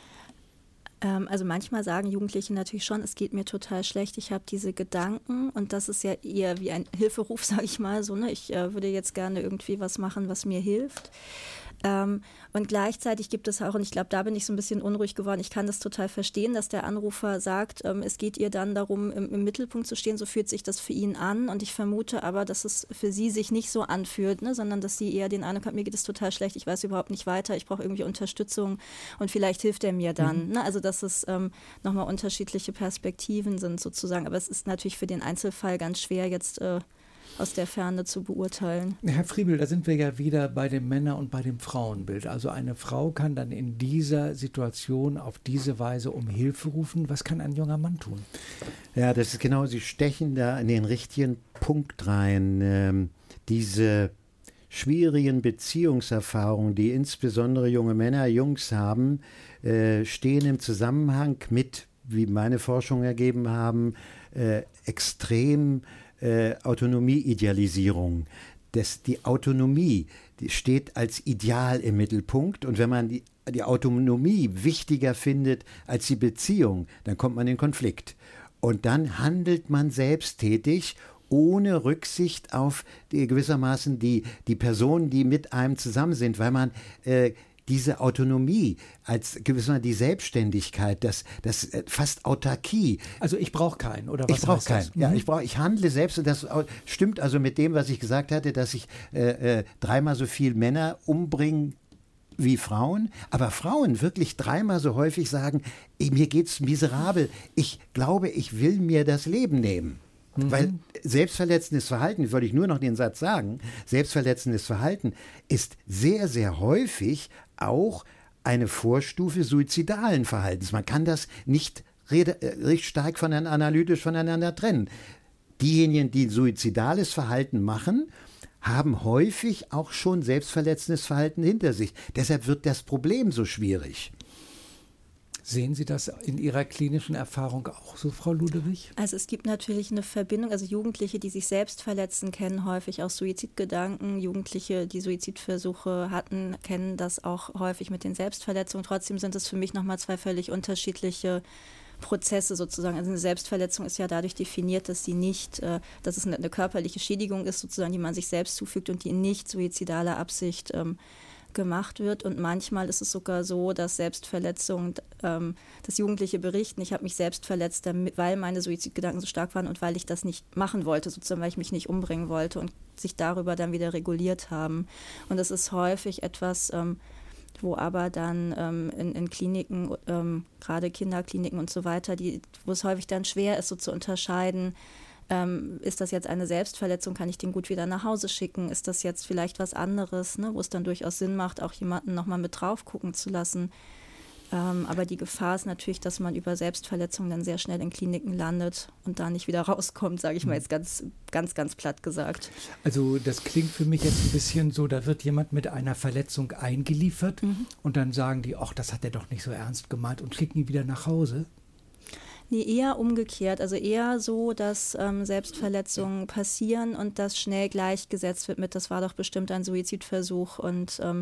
Ähm, also manchmal sagen Jugendliche natürlich schon, es geht mir total schlecht, ich habe diese Gedanken und das ist ja eher wie ein Hilferuf, sage ich mal so. Ne? Ich äh, würde jetzt gerne irgendwie was machen, was mir hilft. Ähm, und gleichzeitig gibt es auch, und ich glaube, da bin ich so ein bisschen unruhig geworden, ich kann das total verstehen, dass der Anrufer sagt, ähm, es geht ihr dann darum, im, im Mittelpunkt zu stehen, so fühlt sich das für ihn an und ich vermute aber, dass es für sie sich nicht so anfühlt, ne, sondern dass sie eher den Eindruck hat, mir geht es total schlecht, ich weiß überhaupt nicht weiter, ich brauche irgendwie Unterstützung und vielleicht hilft er mir dann. Mhm. Ne? Also dass es ähm, nochmal unterschiedliche Perspektiven sind sozusagen, aber es ist natürlich für den Einzelfall ganz schwer jetzt äh, aus der Ferne zu beurteilen. Herr Friebel, da sind wir ja wieder bei dem Männer- und bei dem Frauenbild. Also eine Frau kann dann in dieser Situation auf diese Weise um Hilfe rufen. Was kann ein junger Mann tun? Ja, das ist genau, Sie stechen da in den richtigen Punkt rein. Ähm, diese schwierigen Beziehungserfahrungen, die insbesondere junge Männer, Jungs haben, äh, stehen im Zusammenhang mit, wie meine Forschungen ergeben haben, äh, extrem Äh, Autonomie-Idealisierung. Das, die Autonomie die steht als Ideal im Mittelpunkt und wenn man die, die Autonomie wichtiger findet als die Beziehung, dann kommt man in Konflikt. Und dann handelt man selbsttätig, ohne Rücksicht auf die, gewissermaßen die, die Personen, die mit einem zusammen sind, weil man äh, diese Autonomie, als gewissermaßen die Selbstständigkeit, das, das fast Autarkie. Also ich brauche keinen, oder was? Ich brauche keinen. Ja, ich brauche, ich handle selbst und das stimmt also mit dem, was ich gesagt hatte, dass ich äh, äh, dreimal so viel Männer umbringe wie Frauen, aber Frauen wirklich dreimal so häufig sagen, ey, mir geht's miserabel, ich glaube, ich will mir das Leben nehmen. Mhm. Weil selbstverletzendes Verhalten, würde ich nur noch den Satz sagen, selbstverletzendes Verhalten ist sehr, sehr häufig auch eine Vorstufe suizidalen Verhaltens. Man kann das nicht recht stark voneinander, analytisch voneinander trennen. Diejenigen, die suizidales Verhalten machen, haben häufig auch schon selbstverletzendes Verhalten hinter sich. Deshalb wird das Problem so schwierig. Sehen Sie das in Ihrer klinischen Erfahrung auch so, Frau Ludewig? Also es gibt natürlich eine Verbindung, also Jugendliche, die sich selbst verletzen, kennen häufig auch Suizidgedanken. Jugendliche, die Suizidversuche hatten, kennen das auch häufig mit den Selbstverletzungen. Trotzdem sind es für mich nochmal zwei völlig unterschiedliche Prozesse sozusagen. Also eine Selbstverletzung ist ja dadurch definiert, dass sie nicht, äh, dass es eine, eine körperliche Schädigung ist sozusagen, die man sich selbst zufügt und die in nicht suizidaler Absicht ähm, gemacht wird. Und manchmal ist es sogar so, dass Selbstverletzungen, ähm, dass Jugendliche berichten, ich habe mich selbst verletzt, damit, weil meine Suizidgedanken so stark waren und weil ich das nicht machen wollte, sozusagen, weil ich mich nicht umbringen wollte und sich darüber dann wieder reguliert haben. Und das ist häufig etwas, ähm, wo aber dann ähm, in, in Kliniken, ähm, gerade Kinderkliniken und so weiter, die, wo es häufig dann schwer ist, so zu unterscheiden, ähm, ist das jetzt eine Selbstverletzung, kann ich den gut wieder nach Hause schicken, ist das jetzt vielleicht was anderes, ne, wo es dann durchaus Sinn macht, auch jemanden nochmal mit drauf gucken zu lassen. Ähm, aber die Gefahr ist natürlich, dass man über Selbstverletzungen dann sehr schnell in Kliniken landet und da nicht wieder rauskommt, sage ich mal jetzt ganz, ganz, ganz platt gesagt. Also das klingt für mich jetzt ein bisschen so, da wird jemand mit einer Verletzung eingeliefert mhm. und dann sagen die, ach, das hat er doch nicht so ernst gemeint und schicken ihn wieder nach Hause. Nee, eher umgekehrt. Also eher so, dass ähm, Selbstverletzungen passieren und das schnell gleichgesetzt wird mit, das war doch bestimmt ein Suizidversuch und ähm,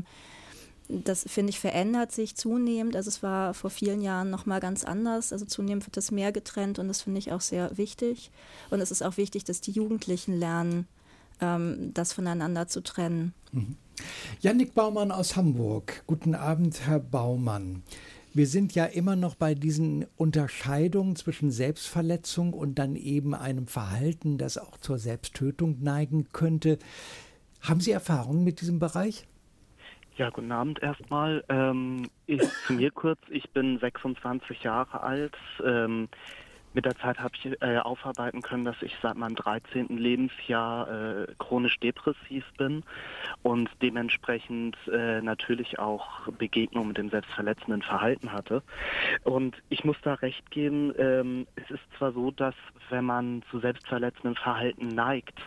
das, finde ich, verändert sich zunehmend. Also es war vor vielen Jahren noch mal ganz anders. Also zunehmend wird das mehr getrennt und das finde ich auch sehr wichtig. Und es ist auch wichtig, dass die Jugendlichen lernen, ähm, das voneinander zu trennen. Mhm. Jannik Baumann aus Hamburg. Guten Abend, Herr Baumann. Wir sind ja immer noch bei diesen Unterscheidungen zwischen Selbstverletzung und dann eben einem Verhalten, das auch zur Selbsttötung neigen könnte. Haben Sie Erfahrungen mit diesem Bereich? Ja, guten Abend erstmal. Ähm, ich, zu mir kurz, ich bin sechsundzwanzig Jahre alt. Ähm, mit der Zeit habe ich äh, aufarbeiten können, dass ich seit meinem dreizehnten Lebensjahr äh, chronisch depressiv bin und dementsprechend äh, natürlich auch Begegnungen mit dem selbstverletzenden Verhalten hatte. Und ich muss da recht geben, ähm, es ist zwar so, dass wenn man zu selbstverletzendem Verhalten neigt,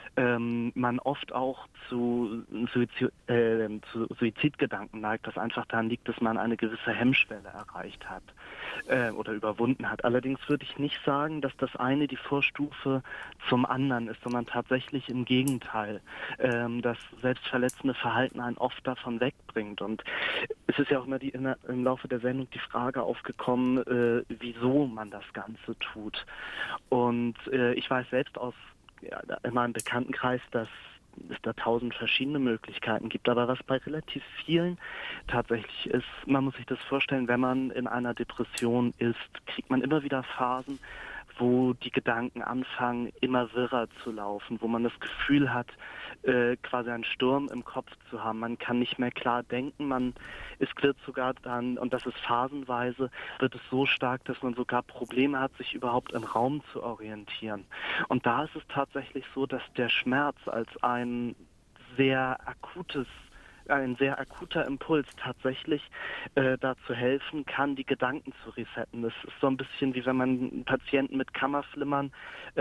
Ähm, man oft auch zu, Suizid, äh, zu Suizidgedanken neigt, das einfach daran liegt, dass man eine gewisse Hemmschwelle erreicht hat äh, oder überwunden hat. Allerdings würde ich nicht sagen, dass das eine die Vorstufe zum anderen ist, sondern tatsächlich im Gegenteil, ähm, das selbstverletzende Verhalten einen oft davon wegbringt. Und es ist ja auch immer die, in der, im Laufe der Sendung die Frage aufgekommen, äh, wieso man das Ganze tut. Und äh, ich weiß selbst aus Ja, in meinem Bekanntenkreis, dass es da tausend verschiedene Möglichkeiten gibt. Aber was bei relativ vielen tatsächlich ist, man muss sich das vorstellen, wenn man in einer Depression ist, kriegt man immer wieder Phasen, wo die Gedanken anfangen, immer wirrer zu laufen, wo man das Gefühl hat, äh, quasi einen Sturm im Kopf zu haben. Man kann nicht mehr klar denken, man, es wird sogar dann, und das ist phasenweise, wird es so stark, dass man sogar Probleme hat, sich überhaupt im Raum zu orientieren. Und da ist es tatsächlich so, dass der Schmerz als ein sehr akutes ein sehr akuter Impuls tatsächlich äh, dazu helfen kann, die Gedanken zu resetten. Das ist so ein bisschen wie wenn man einen Patienten mit Kammerflimmern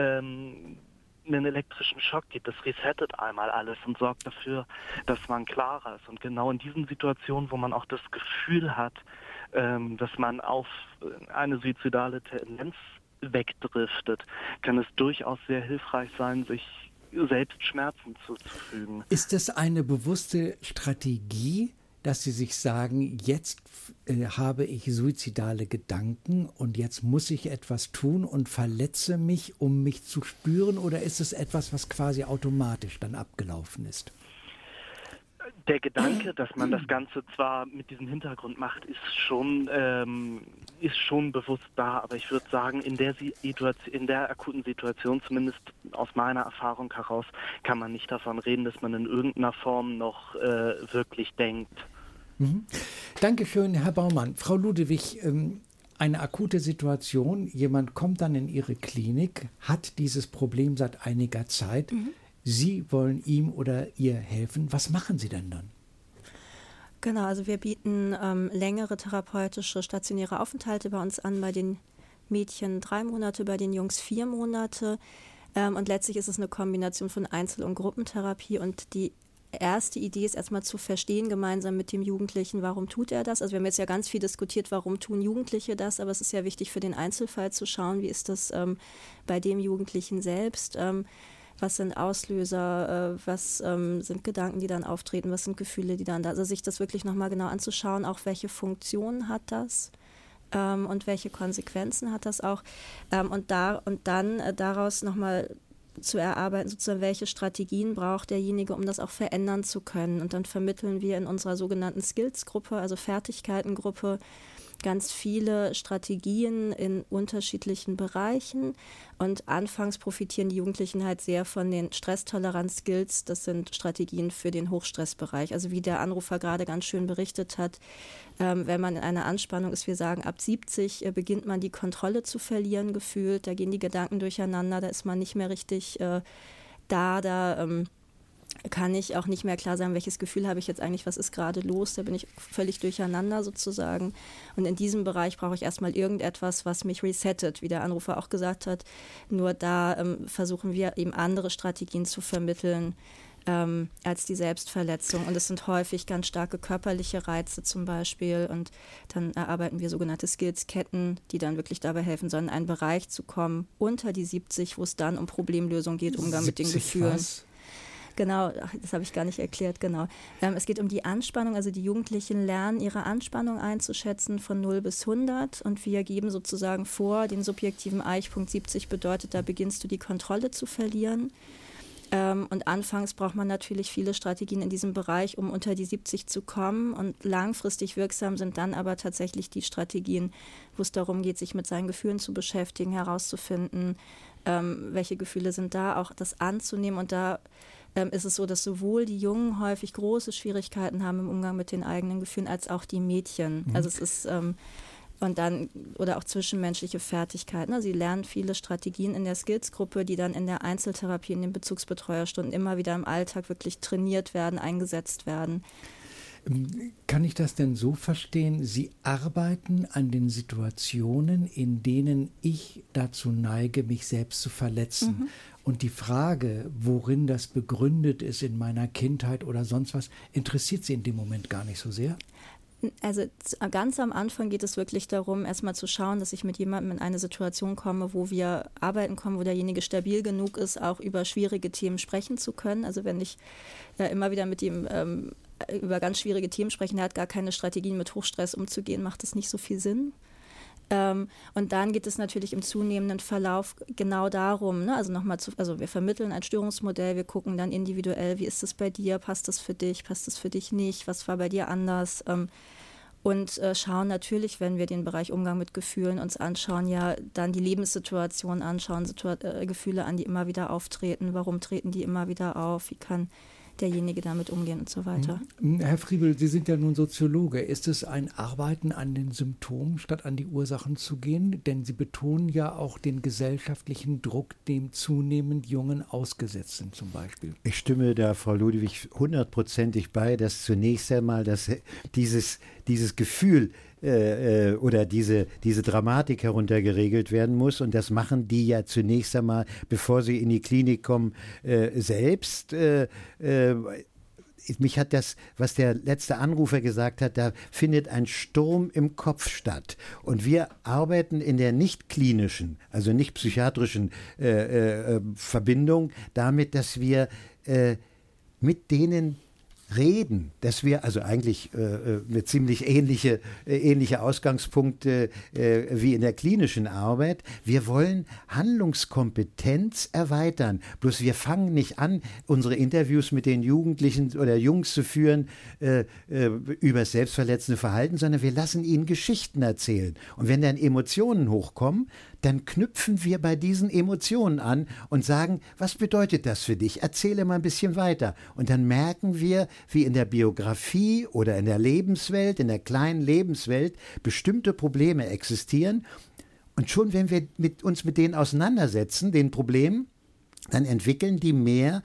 ähm, einen elektrischen Schock gibt. Das resettet einmal alles und sorgt dafür, dass man klarer ist. Und genau in diesen Situationen, wo man auch das Gefühl hat, ähm, dass man auf eine suizidale Tendenz wegdriftet, kann es durchaus sehr hilfreich sein, sich selbst Schmerzen zuzufügen. Ist es eine bewusste Strategie, dass Sie sich sagen, jetzt äh, habe ich suizidale Gedanken und jetzt muss ich etwas tun und verletze mich, um mich zu spüren, oder ist es etwas, was quasi automatisch dann abgelaufen ist? Der Gedanke, dass man das Ganze zwar mit diesem Hintergrund macht, ist schon, ähm, ist schon bewusst da, aber ich würde sagen, in der, Situation, in der akuten Situation, zumindest aus meiner Erfahrung heraus, kann man nicht davon reden, dass man in irgendeiner Form noch äh, wirklich denkt. Mhm. Dankeschön, Herr Baumann. Frau Ludewig, ähm, eine akute Situation, jemand kommt dann in Ihre Klinik, hat dieses Problem seit einiger Zeit. Mhm. Sie wollen ihm oder ihr helfen. Was machen Sie denn dann? Genau, also wir bieten ähm, längere therapeutische stationäre Aufenthalte bei uns an, bei den Mädchen drei Monate, bei den Jungs vier Monate. Ähm, und letztlich ist es eine Kombination von Einzel- und Gruppentherapie. Und die erste Idee ist erstmal zu verstehen, gemeinsam mit dem Jugendlichen, warum tut er das? Also wir haben jetzt ja ganz viel diskutiert, warum tun Jugendliche das, aber es ist ja wichtig für den Einzelfall zu schauen, wie ist das ähm, bei dem Jugendlichen selbst. Ähm, Was sind Auslöser, äh, was ähm, sind Gedanken, die dann auftreten, was sind Gefühle, die dann da, also sich das wirklich nochmal genau anzuschauen, auch welche Funktion hat das ähm, und welche Konsequenzen hat das auch ähm, und, da, und dann äh, daraus nochmal zu erarbeiten, sozusagen welche Strategien braucht derjenige, um das auch verändern zu können. Und dann vermitteln wir in unserer sogenannten Skills-Gruppe, also Fertigkeitengruppe, ganz viele Strategien in unterschiedlichen Bereichen. Und anfangs profitieren die Jugendlichen halt sehr von den Stresstoleranz-Skills. Das sind Strategien für den Hochstressbereich. Also wie der Anrufer gerade ganz schön berichtet hat, ähm, wenn man in einer Anspannung ist, wir sagen ab siebzig äh, beginnt man die Kontrolle zu verlieren gefühlt. Da gehen die Gedanken durcheinander, da ist man nicht mehr richtig äh, da, da ähm, kann ich auch nicht mehr klar sagen, welches Gefühl habe ich jetzt eigentlich, was ist gerade los, da bin ich völlig durcheinander sozusagen. Und in diesem Bereich brauche ich erstmal irgendetwas, was mich resettet, wie der Anrufer auch gesagt hat. Nur da ähm, versuchen wir eben andere Strategien zu vermitteln ähm, als die Selbstverletzung. Und es sind häufig ganz starke körperliche Reize zum Beispiel. Und dann erarbeiten wir sogenannte Skillsketten, die dann wirklich dabei helfen sollen, in einen Bereich zu kommen unter die siebzig, wo es dann um Problemlösung geht, Umgang mit den Gefühlen. Was? Genau, ach, das habe ich gar nicht erklärt, genau. Ähm, es geht um die Anspannung, also die Jugendlichen lernen, ihre Anspannung einzuschätzen von null bis hundert und wir geben sozusagen vor, den subjektiven Eichpunkt siebzig bedeutet, da beginnst du die Kontrolle zu verlieren. Ähm, und anfangs braucht man natürlich viele Strategien in diesem Bereich, um unter die siebzig zu kommen und langfristig wirksam sind dann aber tatsächlich die Strategien, wo es darum geht, sich mit seinen Gefühlen zu beschäftigen, herauszufinden, ähm, welche Gefühle sind da, auch das anzunehmen und da Ähm, ist es so, dass sowohl die Jungen häufig große Schwierigkeiten haben im Umgang mit den eigenen Gefühlen, als auch die Mädchen. Mhm. Also es ist ähm, und dann oder auch zwischenmenschliche Fertigkeiten. Also sie lernen viele Strategien in der Skills-Gruppe, die dann in der Einzeltherapie, in den Bezugsbetreuerstunden immer wieder im Alltag wirklich trainiert werden, eingesetzt werden. Kann ich das denn so verstehen, Sie arbeiten an den Situationen, in denen ich dazu neige, mich selbst zu verletzen? Mhm. Und die Frage, worin das begründet ist in meiner Kindheit oder sonst was, interessiert Sie in dem Moment gar nicht so sehr? Also ganz am Anfang geht es wirklich darum, erstmal zu schauen, dass ich mit jemandem in eine Situation komme, wo wir arbeiten kommen, wo derjenige stabil genug ist, auch über schwierige Themen sprechen zu können. Also wenn ich äh, immer wieder mit ihm ähm, über ganz schwierige Themen spreche, er hat gar keine Strategien, mit Hochstress umzugehen, macht das nicht so viel Sinn. Ähm, und dann geht es natürlich im zunehmenden Verlauf genau darum, ne? also nochmal zu, also wir vermitteln ein Störungsmodell, wir gucken dann individuell, wie ist das bei dir, passt das für dich, passt das für dich nicht, was war bei dir anders ähm, und äh, schauen natürlich, wenn wir den Bereich Umgang mit Gefühlen uns anschauen, ja dann die Lebenssituation anschauen, Situa- äh, Gefühle an, die immer wieder auftreten, warum treten die immer wieder auf, wie kann derjenige damit umgehen und so weiter. Herr Friebel, Sie sind ja nun Soziologe. Ist es ein Arbeiten an den Symptomen, statt an die Ursachen zu gehen? Denn Sie betonen ja auch den gesellschaftlichen Druck, dem zunehmend Jungen ausgesetzt sind zum Beispiel. Ich stimme da Frau Ludwig hundertprozentig bei, dass zunächst einmal dass dieses, dieses Gefühl äh, oder diese, diese Dramatik heruntergeregelt werden muss. Und das machen die ja zunächst einmal, bevor sie in die Klinik kommen, äh, selbst. Äh, äh, mich hat das, was der letzte Anrufer gesagt hat, da findet ein Sturm im Kopf statt. Und wir arbeiten in der nicht klinischen, also nicht psychiatrischen äh, äh, Verbindung damit, dass wir äh, mit denen reden, dass wir also eigentlich äh, eine ziemlich ähnliche, äh, ähnliche Ausgangspunkte äh, wie in der klinischen Arbeit. Wir wollen Handlungskompetenz erweitern. Bloß wir fangen nicht an, unsere Interviews mit den Jugendlichen oder Jungs zu führen äh, äh, über das selbstverletzende Verhalten, sondern wir lassen ihnen Geschichten erzählen. Und wenn dann Emotionen hochkommen, dann knüpfen wir bei diesen Emotionen an und sagen, was bedeutet das für dich? Erzähle mal ein bisschen weiter. Und dann merken wir, wie in der Biografie oder in der Lebenswelt, in der kleinen Lebenswelt bestimmte Probleme existieren. Und schon wenn wir mit uns mit denen auseinandersetzen, den Problemen, dann entwickeln die mehr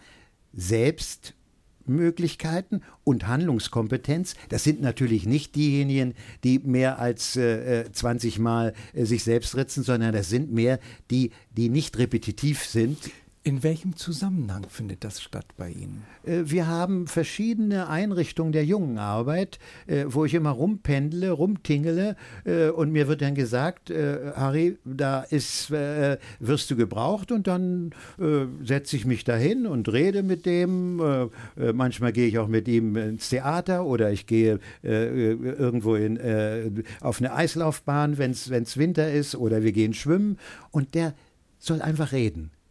Selbst Möglichkeiten und Handlungskompetenz. Das sind natürlich nicht diejenigen, die mehr als äh, zwanzig Mal äh, sich selbst ritzen, sondern das sind mehr die, die nicht repetitiv sind. In welchem Zusammenhang findet das statt bei Ihnen? Wir haben verschiedene Einrichtungen der Jungenarbeit, wo ich immer rumpendle, rumtingele und mir wird dann gesagt, Harry, da ist, wirst du gebraucht und dann setze ich mich dahin und rede mit dem. Manchmal gehe ich auch mit ihm ins Theater oder ich gehe irgendwo in, auf eine Eislaufbahn, wenn es Winter ist oder wir gehen schwimmen und der soll einfach reden.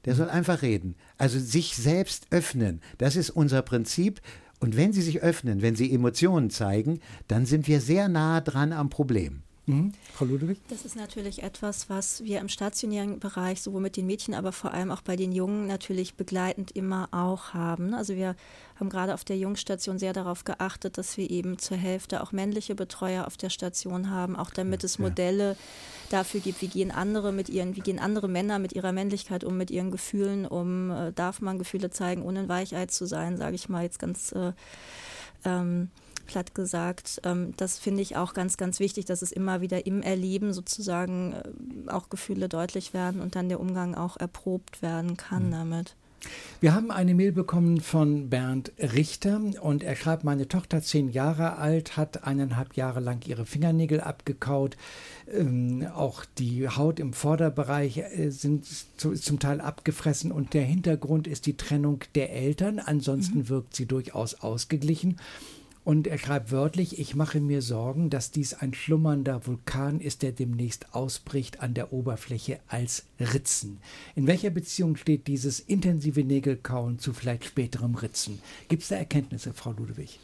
Der soll einfach reden. Also sich selbst öffnen. Das ist unser Prinzip. Und wenn sie sich öffnen, wenn sie Emotionen zeigen, dann sind wir sehr nah dran am Problem. Mhm. Frau Ludewig? Das ist natürlich etwas, was wir im stationären Bereich sowohl mit den Mädchen, aber vor allem auch bei den Jungen natürlich begleitend immer auch haben. Also wir haben gerade auf der Jungstation sehr darauf geachtet, dass wir eben zur Hälfte auch männliche Betreuer auf der Station haben, auch damit es Modelle dafür gibt, wie gehen andere mit ihren, wie gehen andere Männer mit ihrer Männlichkeit um, mit ihren Gefühlen um, äh, darf man Gefühle zeigen, ohne ein Weichei zu sein, sage ich mal jetzt ganz äh, ähm, platt gesagt. Ähm, das finde ich auch ganz, ganz wichtig, dass es immer wieder im Erleben sozusagen äh, auch Gefühle deutlich werden und dann der Umgang auch erprobt werden kann mhm. damit. Wir haben eine Mail bekommen von Bernd Richter und er schreibt, meine Tochter, zehn Jahre alt, hat eineinhalb Jahre lang ihre Fingernägel abgekaut. Ähm, auch die Haut im Vorderbereich äh, sind zu, zum Teil abgefressen und der Hintergrund ist die Trennung der Eltern. Ansonsten mhm. wirkt sie durchaus ausgeglichen. Und er schreibt wörtlich, ich mache mir Sorgen, dass dies ein schlummernder Vulkan ist, der demnächst ausbricht an der Oberfläche als Ritzen. In welcher Beziehung steht dieses intensive Nägelkauen zu vielleicht späterem Ritzen? Gibt es da Erkenntnisse, Frau Ludewig?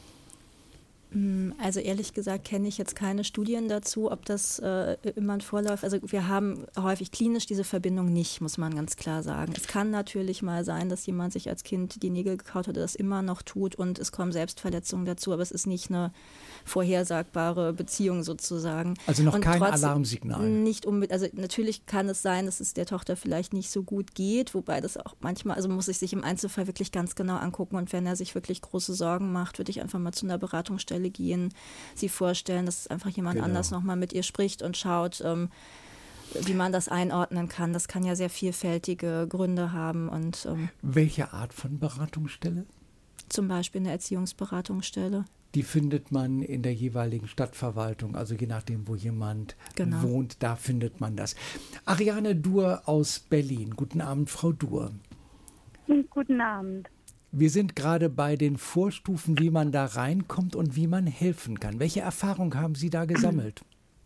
Also ehrlich gesagt kenne ich jetzt keine Studien dazu, ob das äh, immer vorläuft. Also wir haben häufig klinisch diese Verbindung nicht, muss man ganz klar sagen. Es kann natürlich mal sein, dass jemand sich als Kind die Nägel gekaut hat, das immer noch tut und es kommen Selbstverletzungen dazu, aber es ist nicht eine vorhersagbare Beziehung sozusagen. Also noch und kein trotzdem Alarmsignal? Nicht unbedingt, also natürlich kann es sein, dass es der Tochter vielleicht nicht so gut geht, wobei das auch manchmal, also muss ich sich im Einzelfall wirklich ganz genau angucken und wenn er sich wirklich große Sorgen macht, würde ich einfach mal zu einer Beratungsstelle gehen, sie vorstellen, dass einfach jemand Genau. anders nochmal mit ihr spricht und schaut, ähm, wie man das einordnen kann. Das kann ja sehr vielfältige Gründe haben. Und, ähm, Welche Art von Beratungsstelle? Zum Beispiel eine Erziehungsberatungsstelle. Die findet man in der jeweiligen Stadtverwaltung, also je nachdem, wo jemand genau. wohnt, da findet man das. Ariane Dur aus Berlin. Guten Abend, Frau Dur. Guten Abend. Wir sind gerade bei den Vorstufen, wie man da reinkommt und wie man helfen kann. Welche Erfahrung haben Sie da gesammelt?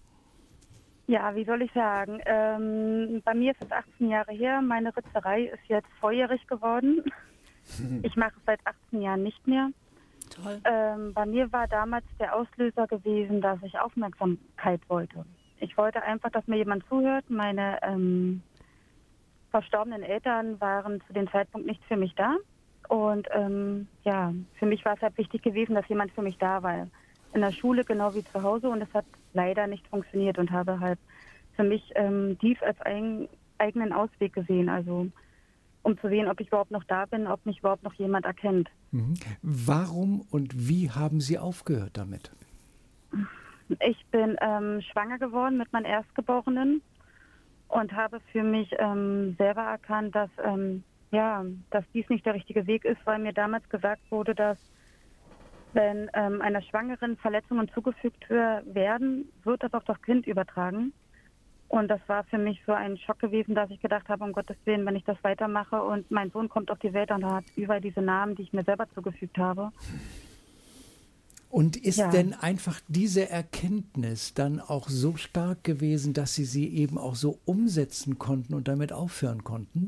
Ja, wie soll ich sagen? Ähm, bei mir ist es achtzehn Jahre her. Meine Ritzerei ist jetzt volljährig geworden. Ich mache es seit achtzehn Jahren nicht mehr. Toll. Ähm, bei mir war damals der Auslöser gewesen, dass ich Aufmerksamkeit wollte. Ich wollte einfach, dass mir jemand zuhört. Meine ähm, verstorbenen Eltern waren zu dem Zeitpunkt nicht für mich da. Und ähm, ja, für mich war es halt wichtig gewesen, dass jemand für mich da war. In der Schule genau wie zu Hause und es hat leider nicht funktioniert und habe halt für mich ähm, dies als ein, eigenen Ausweg gesehen. Also um zu sehen, ob ich überhaupt noch da bin, ob mich überhaupt noch jemand erkennt. Mhm. Warum und wie haben Sie aufgehört damit? Ich bin ähm, schwanger geworden mit meinem Erstgeborenen und habe für mich ähm, selber erkannt, dass ähm, ja, dass dies nicht der richtige Weg ist, weil mir damals gesagt wurde, dass wenn ähm, einer Schwangeren Verletzungen zugefügt werden, wird das auf das Kind übertragen. Und das war für mich so ein Schock gewesen, dass ich gedacht habe, um Gottes Willen, wenn ich das weitermache und mein Sohn kommt auf die Welt und hat überall diese Namen, die ich mir selber zugefügt habe. Und ist ja. denn einfach diese Erkenntnis dann auch so stark gewesen, dass Sie sie eben auch so umsetzen konnten und damit aufhören konnten?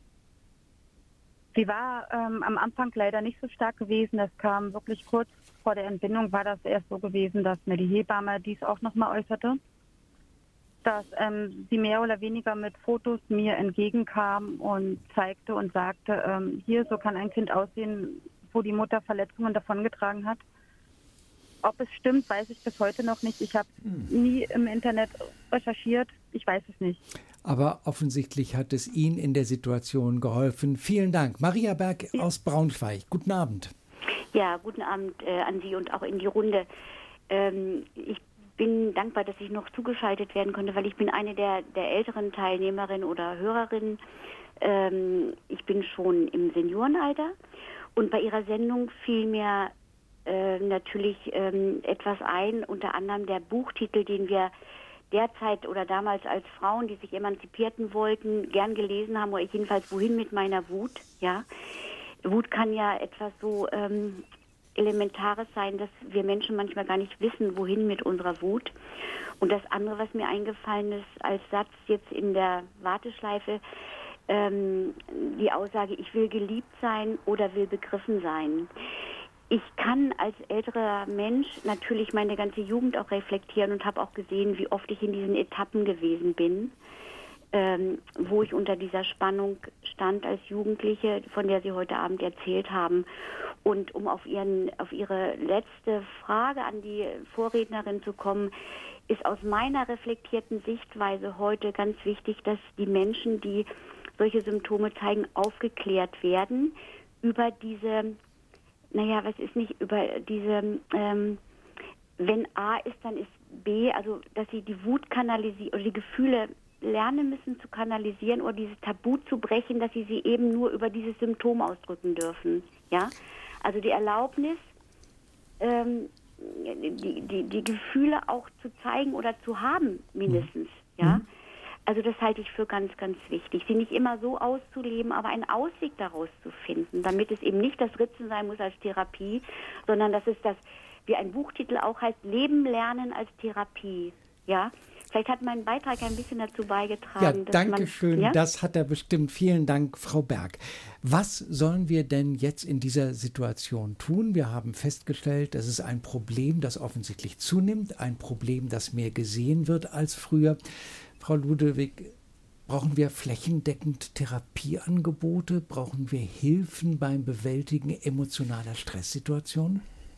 Sie war ähm, am Anfang leider nicht so stark gewesen. Das kam wirklich kurz vor der Entbindung, war das erst so gewesen, dass mir die Hebamme dies auch nochmal äußerte. Dass ähm, sie mehr oder weniger mit Fotos mir entgegenkam und zeigte und sagte, ähm, hier, so kann ein Kind aussehen, wo die Mutter Verletzungen davongetragen hat. Ob es stimmt, weiß ich bis heute noch nicht. Ich habe hm. nie im Internet recherchiert. Ich weiß es nicht. Aber offensichtlich hat es Ihnen in der Situation geholfen. Vielen Dank. Maria Berg ja. aus Braunschweig. Guten Abend. Ja, guten Abend äh, an Sie und auch in die Runde. Ähm, ich bin dankbar, dass ich noch zugeschaltet werden konnte, weil ich bin eine der, der älteren Teilnehmerinnen oder Hörerinnen. Ähm, ich bin schon im Seniorenalter und bei Ihrer Sendung fiel mir äh, natürlich ähm, etwas ein, unter anderem der Buchtitel, den wir derzeit oder damals als Frauen, die sich emanzipierten wollten, gern gelesen haben, oder ich jedenfalls, wohin mit meiner Wut, ja. Wut kann ja etwas so ähm, Elementares sein, dass wir Menschen manchmal gar nicht wissen, wohin mit unserer Wut. Und das andere, was mir eingefallen ist als Satz jetzt in der Warteschleife, ähm, die Aussage, ich will geliebt sein oder will begriffen sein. Ich kann als älterer Mensch natürlich meine ganze Jugend auch reflektieren und habe auch gesehen, wie oft ich in diesen Etappen gewesen bin, ähm, wo ich unter dieser Spannung stand als Jugendliche, von der Sie heute Abend erzählt haben. Und um auf, ihren, auf Ihre letzte Frage an die Vorrednerin zu kommen, ist aus meiner reflektierten Sichtweise heute ganz wichtig, dass die Menschen, die solche Symptome zeigen, aufgeklärt werden über diese, naja, was ist nicht, über diese, ähm, wenn A ist, dann ist B, also dass sie die Wut kanalisieren oder die Gefühle lernen müssen zu kanalisieren oder dieses Tabu zu brechen, dass sie sie eben nur über dieses Symptom ausdrücken dürfen. Ja, also die Erlaubnis, ähm, die, die, die Gefühle auch zu zeigen oder zu haben, mindestens. Mhm. Ja, also das halte ich für ganz, ganz wichtig. Sie nicht immer so auszuleben, aber einen Ausweg daraus zu finden, damit es eben nicht das Ritzen sein muss als Therapie, sondern dass es das, wie ein Buchtitel auch heißt, Leben lernen als Therapie. Ja, vielleicht hat mein Beitrag ein bisschen dazu beigetragen. Ja, dass danke man, schön. Ja? Das hat er bestimmt. Vielen Dank, Frau Berg. Was sollen wir denn jetzt in dieser Situation tun? Wir haben festgestellt, es ist ein Problem, das offensichtlich zunimmt, ein Problem, das mehr gesehen wird als früher. Frau Ludewig, brauchen wir flächendeckend Therapieangebote? Brauchen wir Hilfen beim Bewältigen emotionaler Stresssituationen?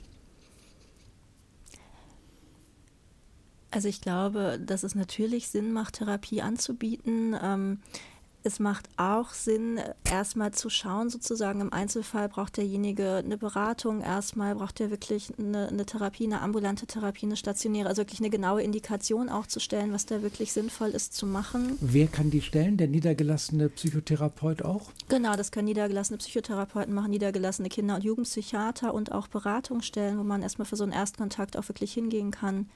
Also ich glaube, dass es natürlich Sinn macht, Therapie anzubieten. Ähm, es macht auch Sinn, erstmal zu schauen, sozusagen im Einzelfall braucht derjenige eine Beratung, erstmal braucht er wirklich eine, eine Therapie, eine ambulante Therapie, eine stationäre, also wirklich eine genaue Indikation auch zu stellen, was da wirklich sinnvoll ist zu machen. Wer kann die stellen? Der niedergelassene Psychotherapeut auch? Genau, das können niedergelassene Psychotherapeuten machen, niedergelassene Kinder- und Jugendpsychiater und auch Beratungsstellen, wo man erstmal für so einen Erstkontakt auch wirklich hingehen kann.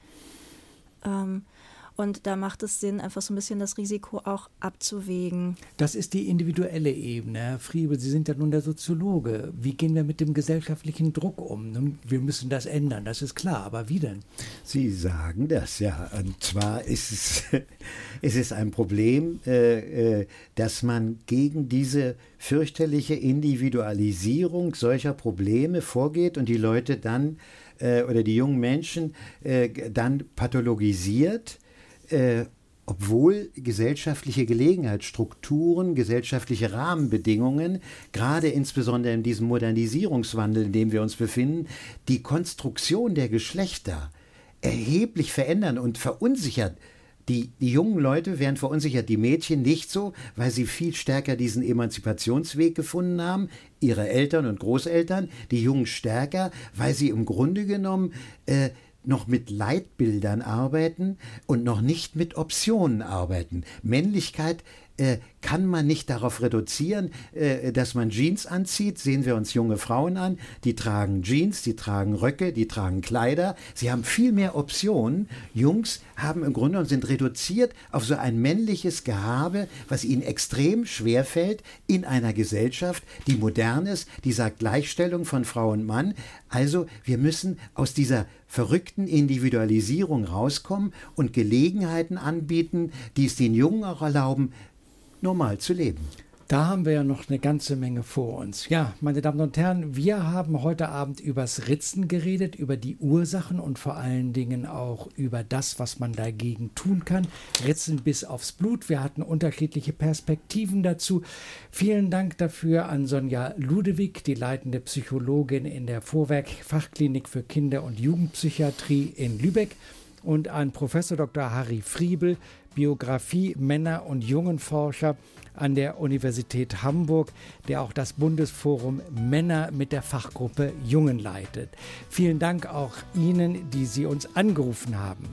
Ähm, und da macht es Sinn, einfach so ein bisschen das Risiko auch abzuwägen. Das ist die individuelle Ebene. Herr Friebel, Sie sind ja nun der Soziologe. Wie gehen wir mit dem gesellschaftlichen Druck um? Nun, wir müssen das ändern, das ist klar. Aber wie denn? Sie sagen das, ja. Und zwar ist es, es ist ein Problem, äh, dass man gegen diese fürchterliche Individualisierung solcher Probleme vorgeht und die Leute dann äh, oder die jungen Menschen äh, dann pathologisiert, Äh, obwohl gesellschaftliche Gelegenheitsstrukturen, gesellschaftliche Rahmenbedingungen, gerade insbesondere in diesem Modernisierungswandel, in dem wir uns befinden, die Konstruktion der Geschlechter erheblich verändern und verunsichert. Die, die jungen Leute werden verunsichert, die Mädchen nicht so, weil sie viel stärker diesen Emanzipationsweg gefunden haben, ihre Eltern und Großeltern, die Jungen stärker, weil sie im Grunde genommen äh, noch mit Leitbildern arbeiten und noch nicht mit Optionen arbeiten. Männlichkeit äh, kann man nicht darauf reduzieren, äh, dass man Jeans anzieht. Sehen wir uns junge Frauen an, die tragen Jeans, die tragen Röcke, die tragen Kleider. Sie haben viel mehr Optionen. Jungs haben im Grunde und sind reduziert auf so ein männliches Gehabe, was ihnen extrem schwer fällt in einer Gesellschaft, die modern ist, die sagt Gleichstellung von Frau und Mann. Also wir müssen aus dieser verrückten Individualisierung rauskommen und Gelegenheiten anbieten, die es den Jungen auch erlauben, normal zu leben. Da haben wir ja noch eine ganze Menge vor uns. Ja, meine Damen und Herren, wir haben heute Abend übers Ritzen geredet, über die Ursachen und vor allen Dingen auch über das, was man dagegen tun kann. Ritzen bis aufs Blut. Wir hatten unterschiedliche Perspektiven dazu. Vielen Dank dafür an Sonja Ludewig, die leitende Psychologin in der Vorwerk Fachklinik für Kinder- und Jugendpsychiatrie in Lübeck, und an Professor Doktor Harry Friebel, Biografie, Männer- und Jungenforscher an der Universität Hamburg, der auch das Bundesforum Männer mit der Fachgruppe Jungen leitet. Vielen Dank auch Ihnen, die Sie uns angerufen haben.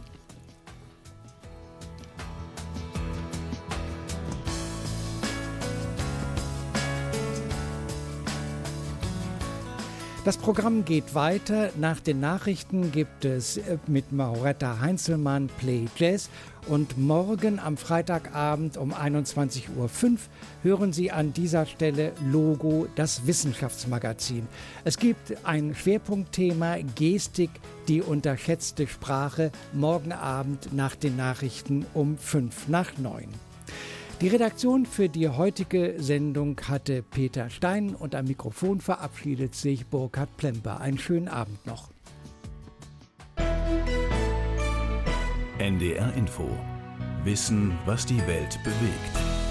Das Programm geht weiter. Nach den Nachrichten gibt es mit Mauretta Heinzelmann Play Jazz. Und morgen am Freitagabend um einundzwanzig Uhr fünf hören Sie an dieser Stelle Logo, das Wissenschaftsmagazin. Es gibt ein Schwerpunktthema Gestik, die unterschätzte Sprache, morgen Abend nach den Nachrichten um fünf nach neun. Die Redaktion für die heutige Sendung hatte Peter Stein und am Mikrofon verabschiedet sich Burkhard Plemper. Einen schönen Abend noch. N D R Info. Wissen, was die Welt bewegt.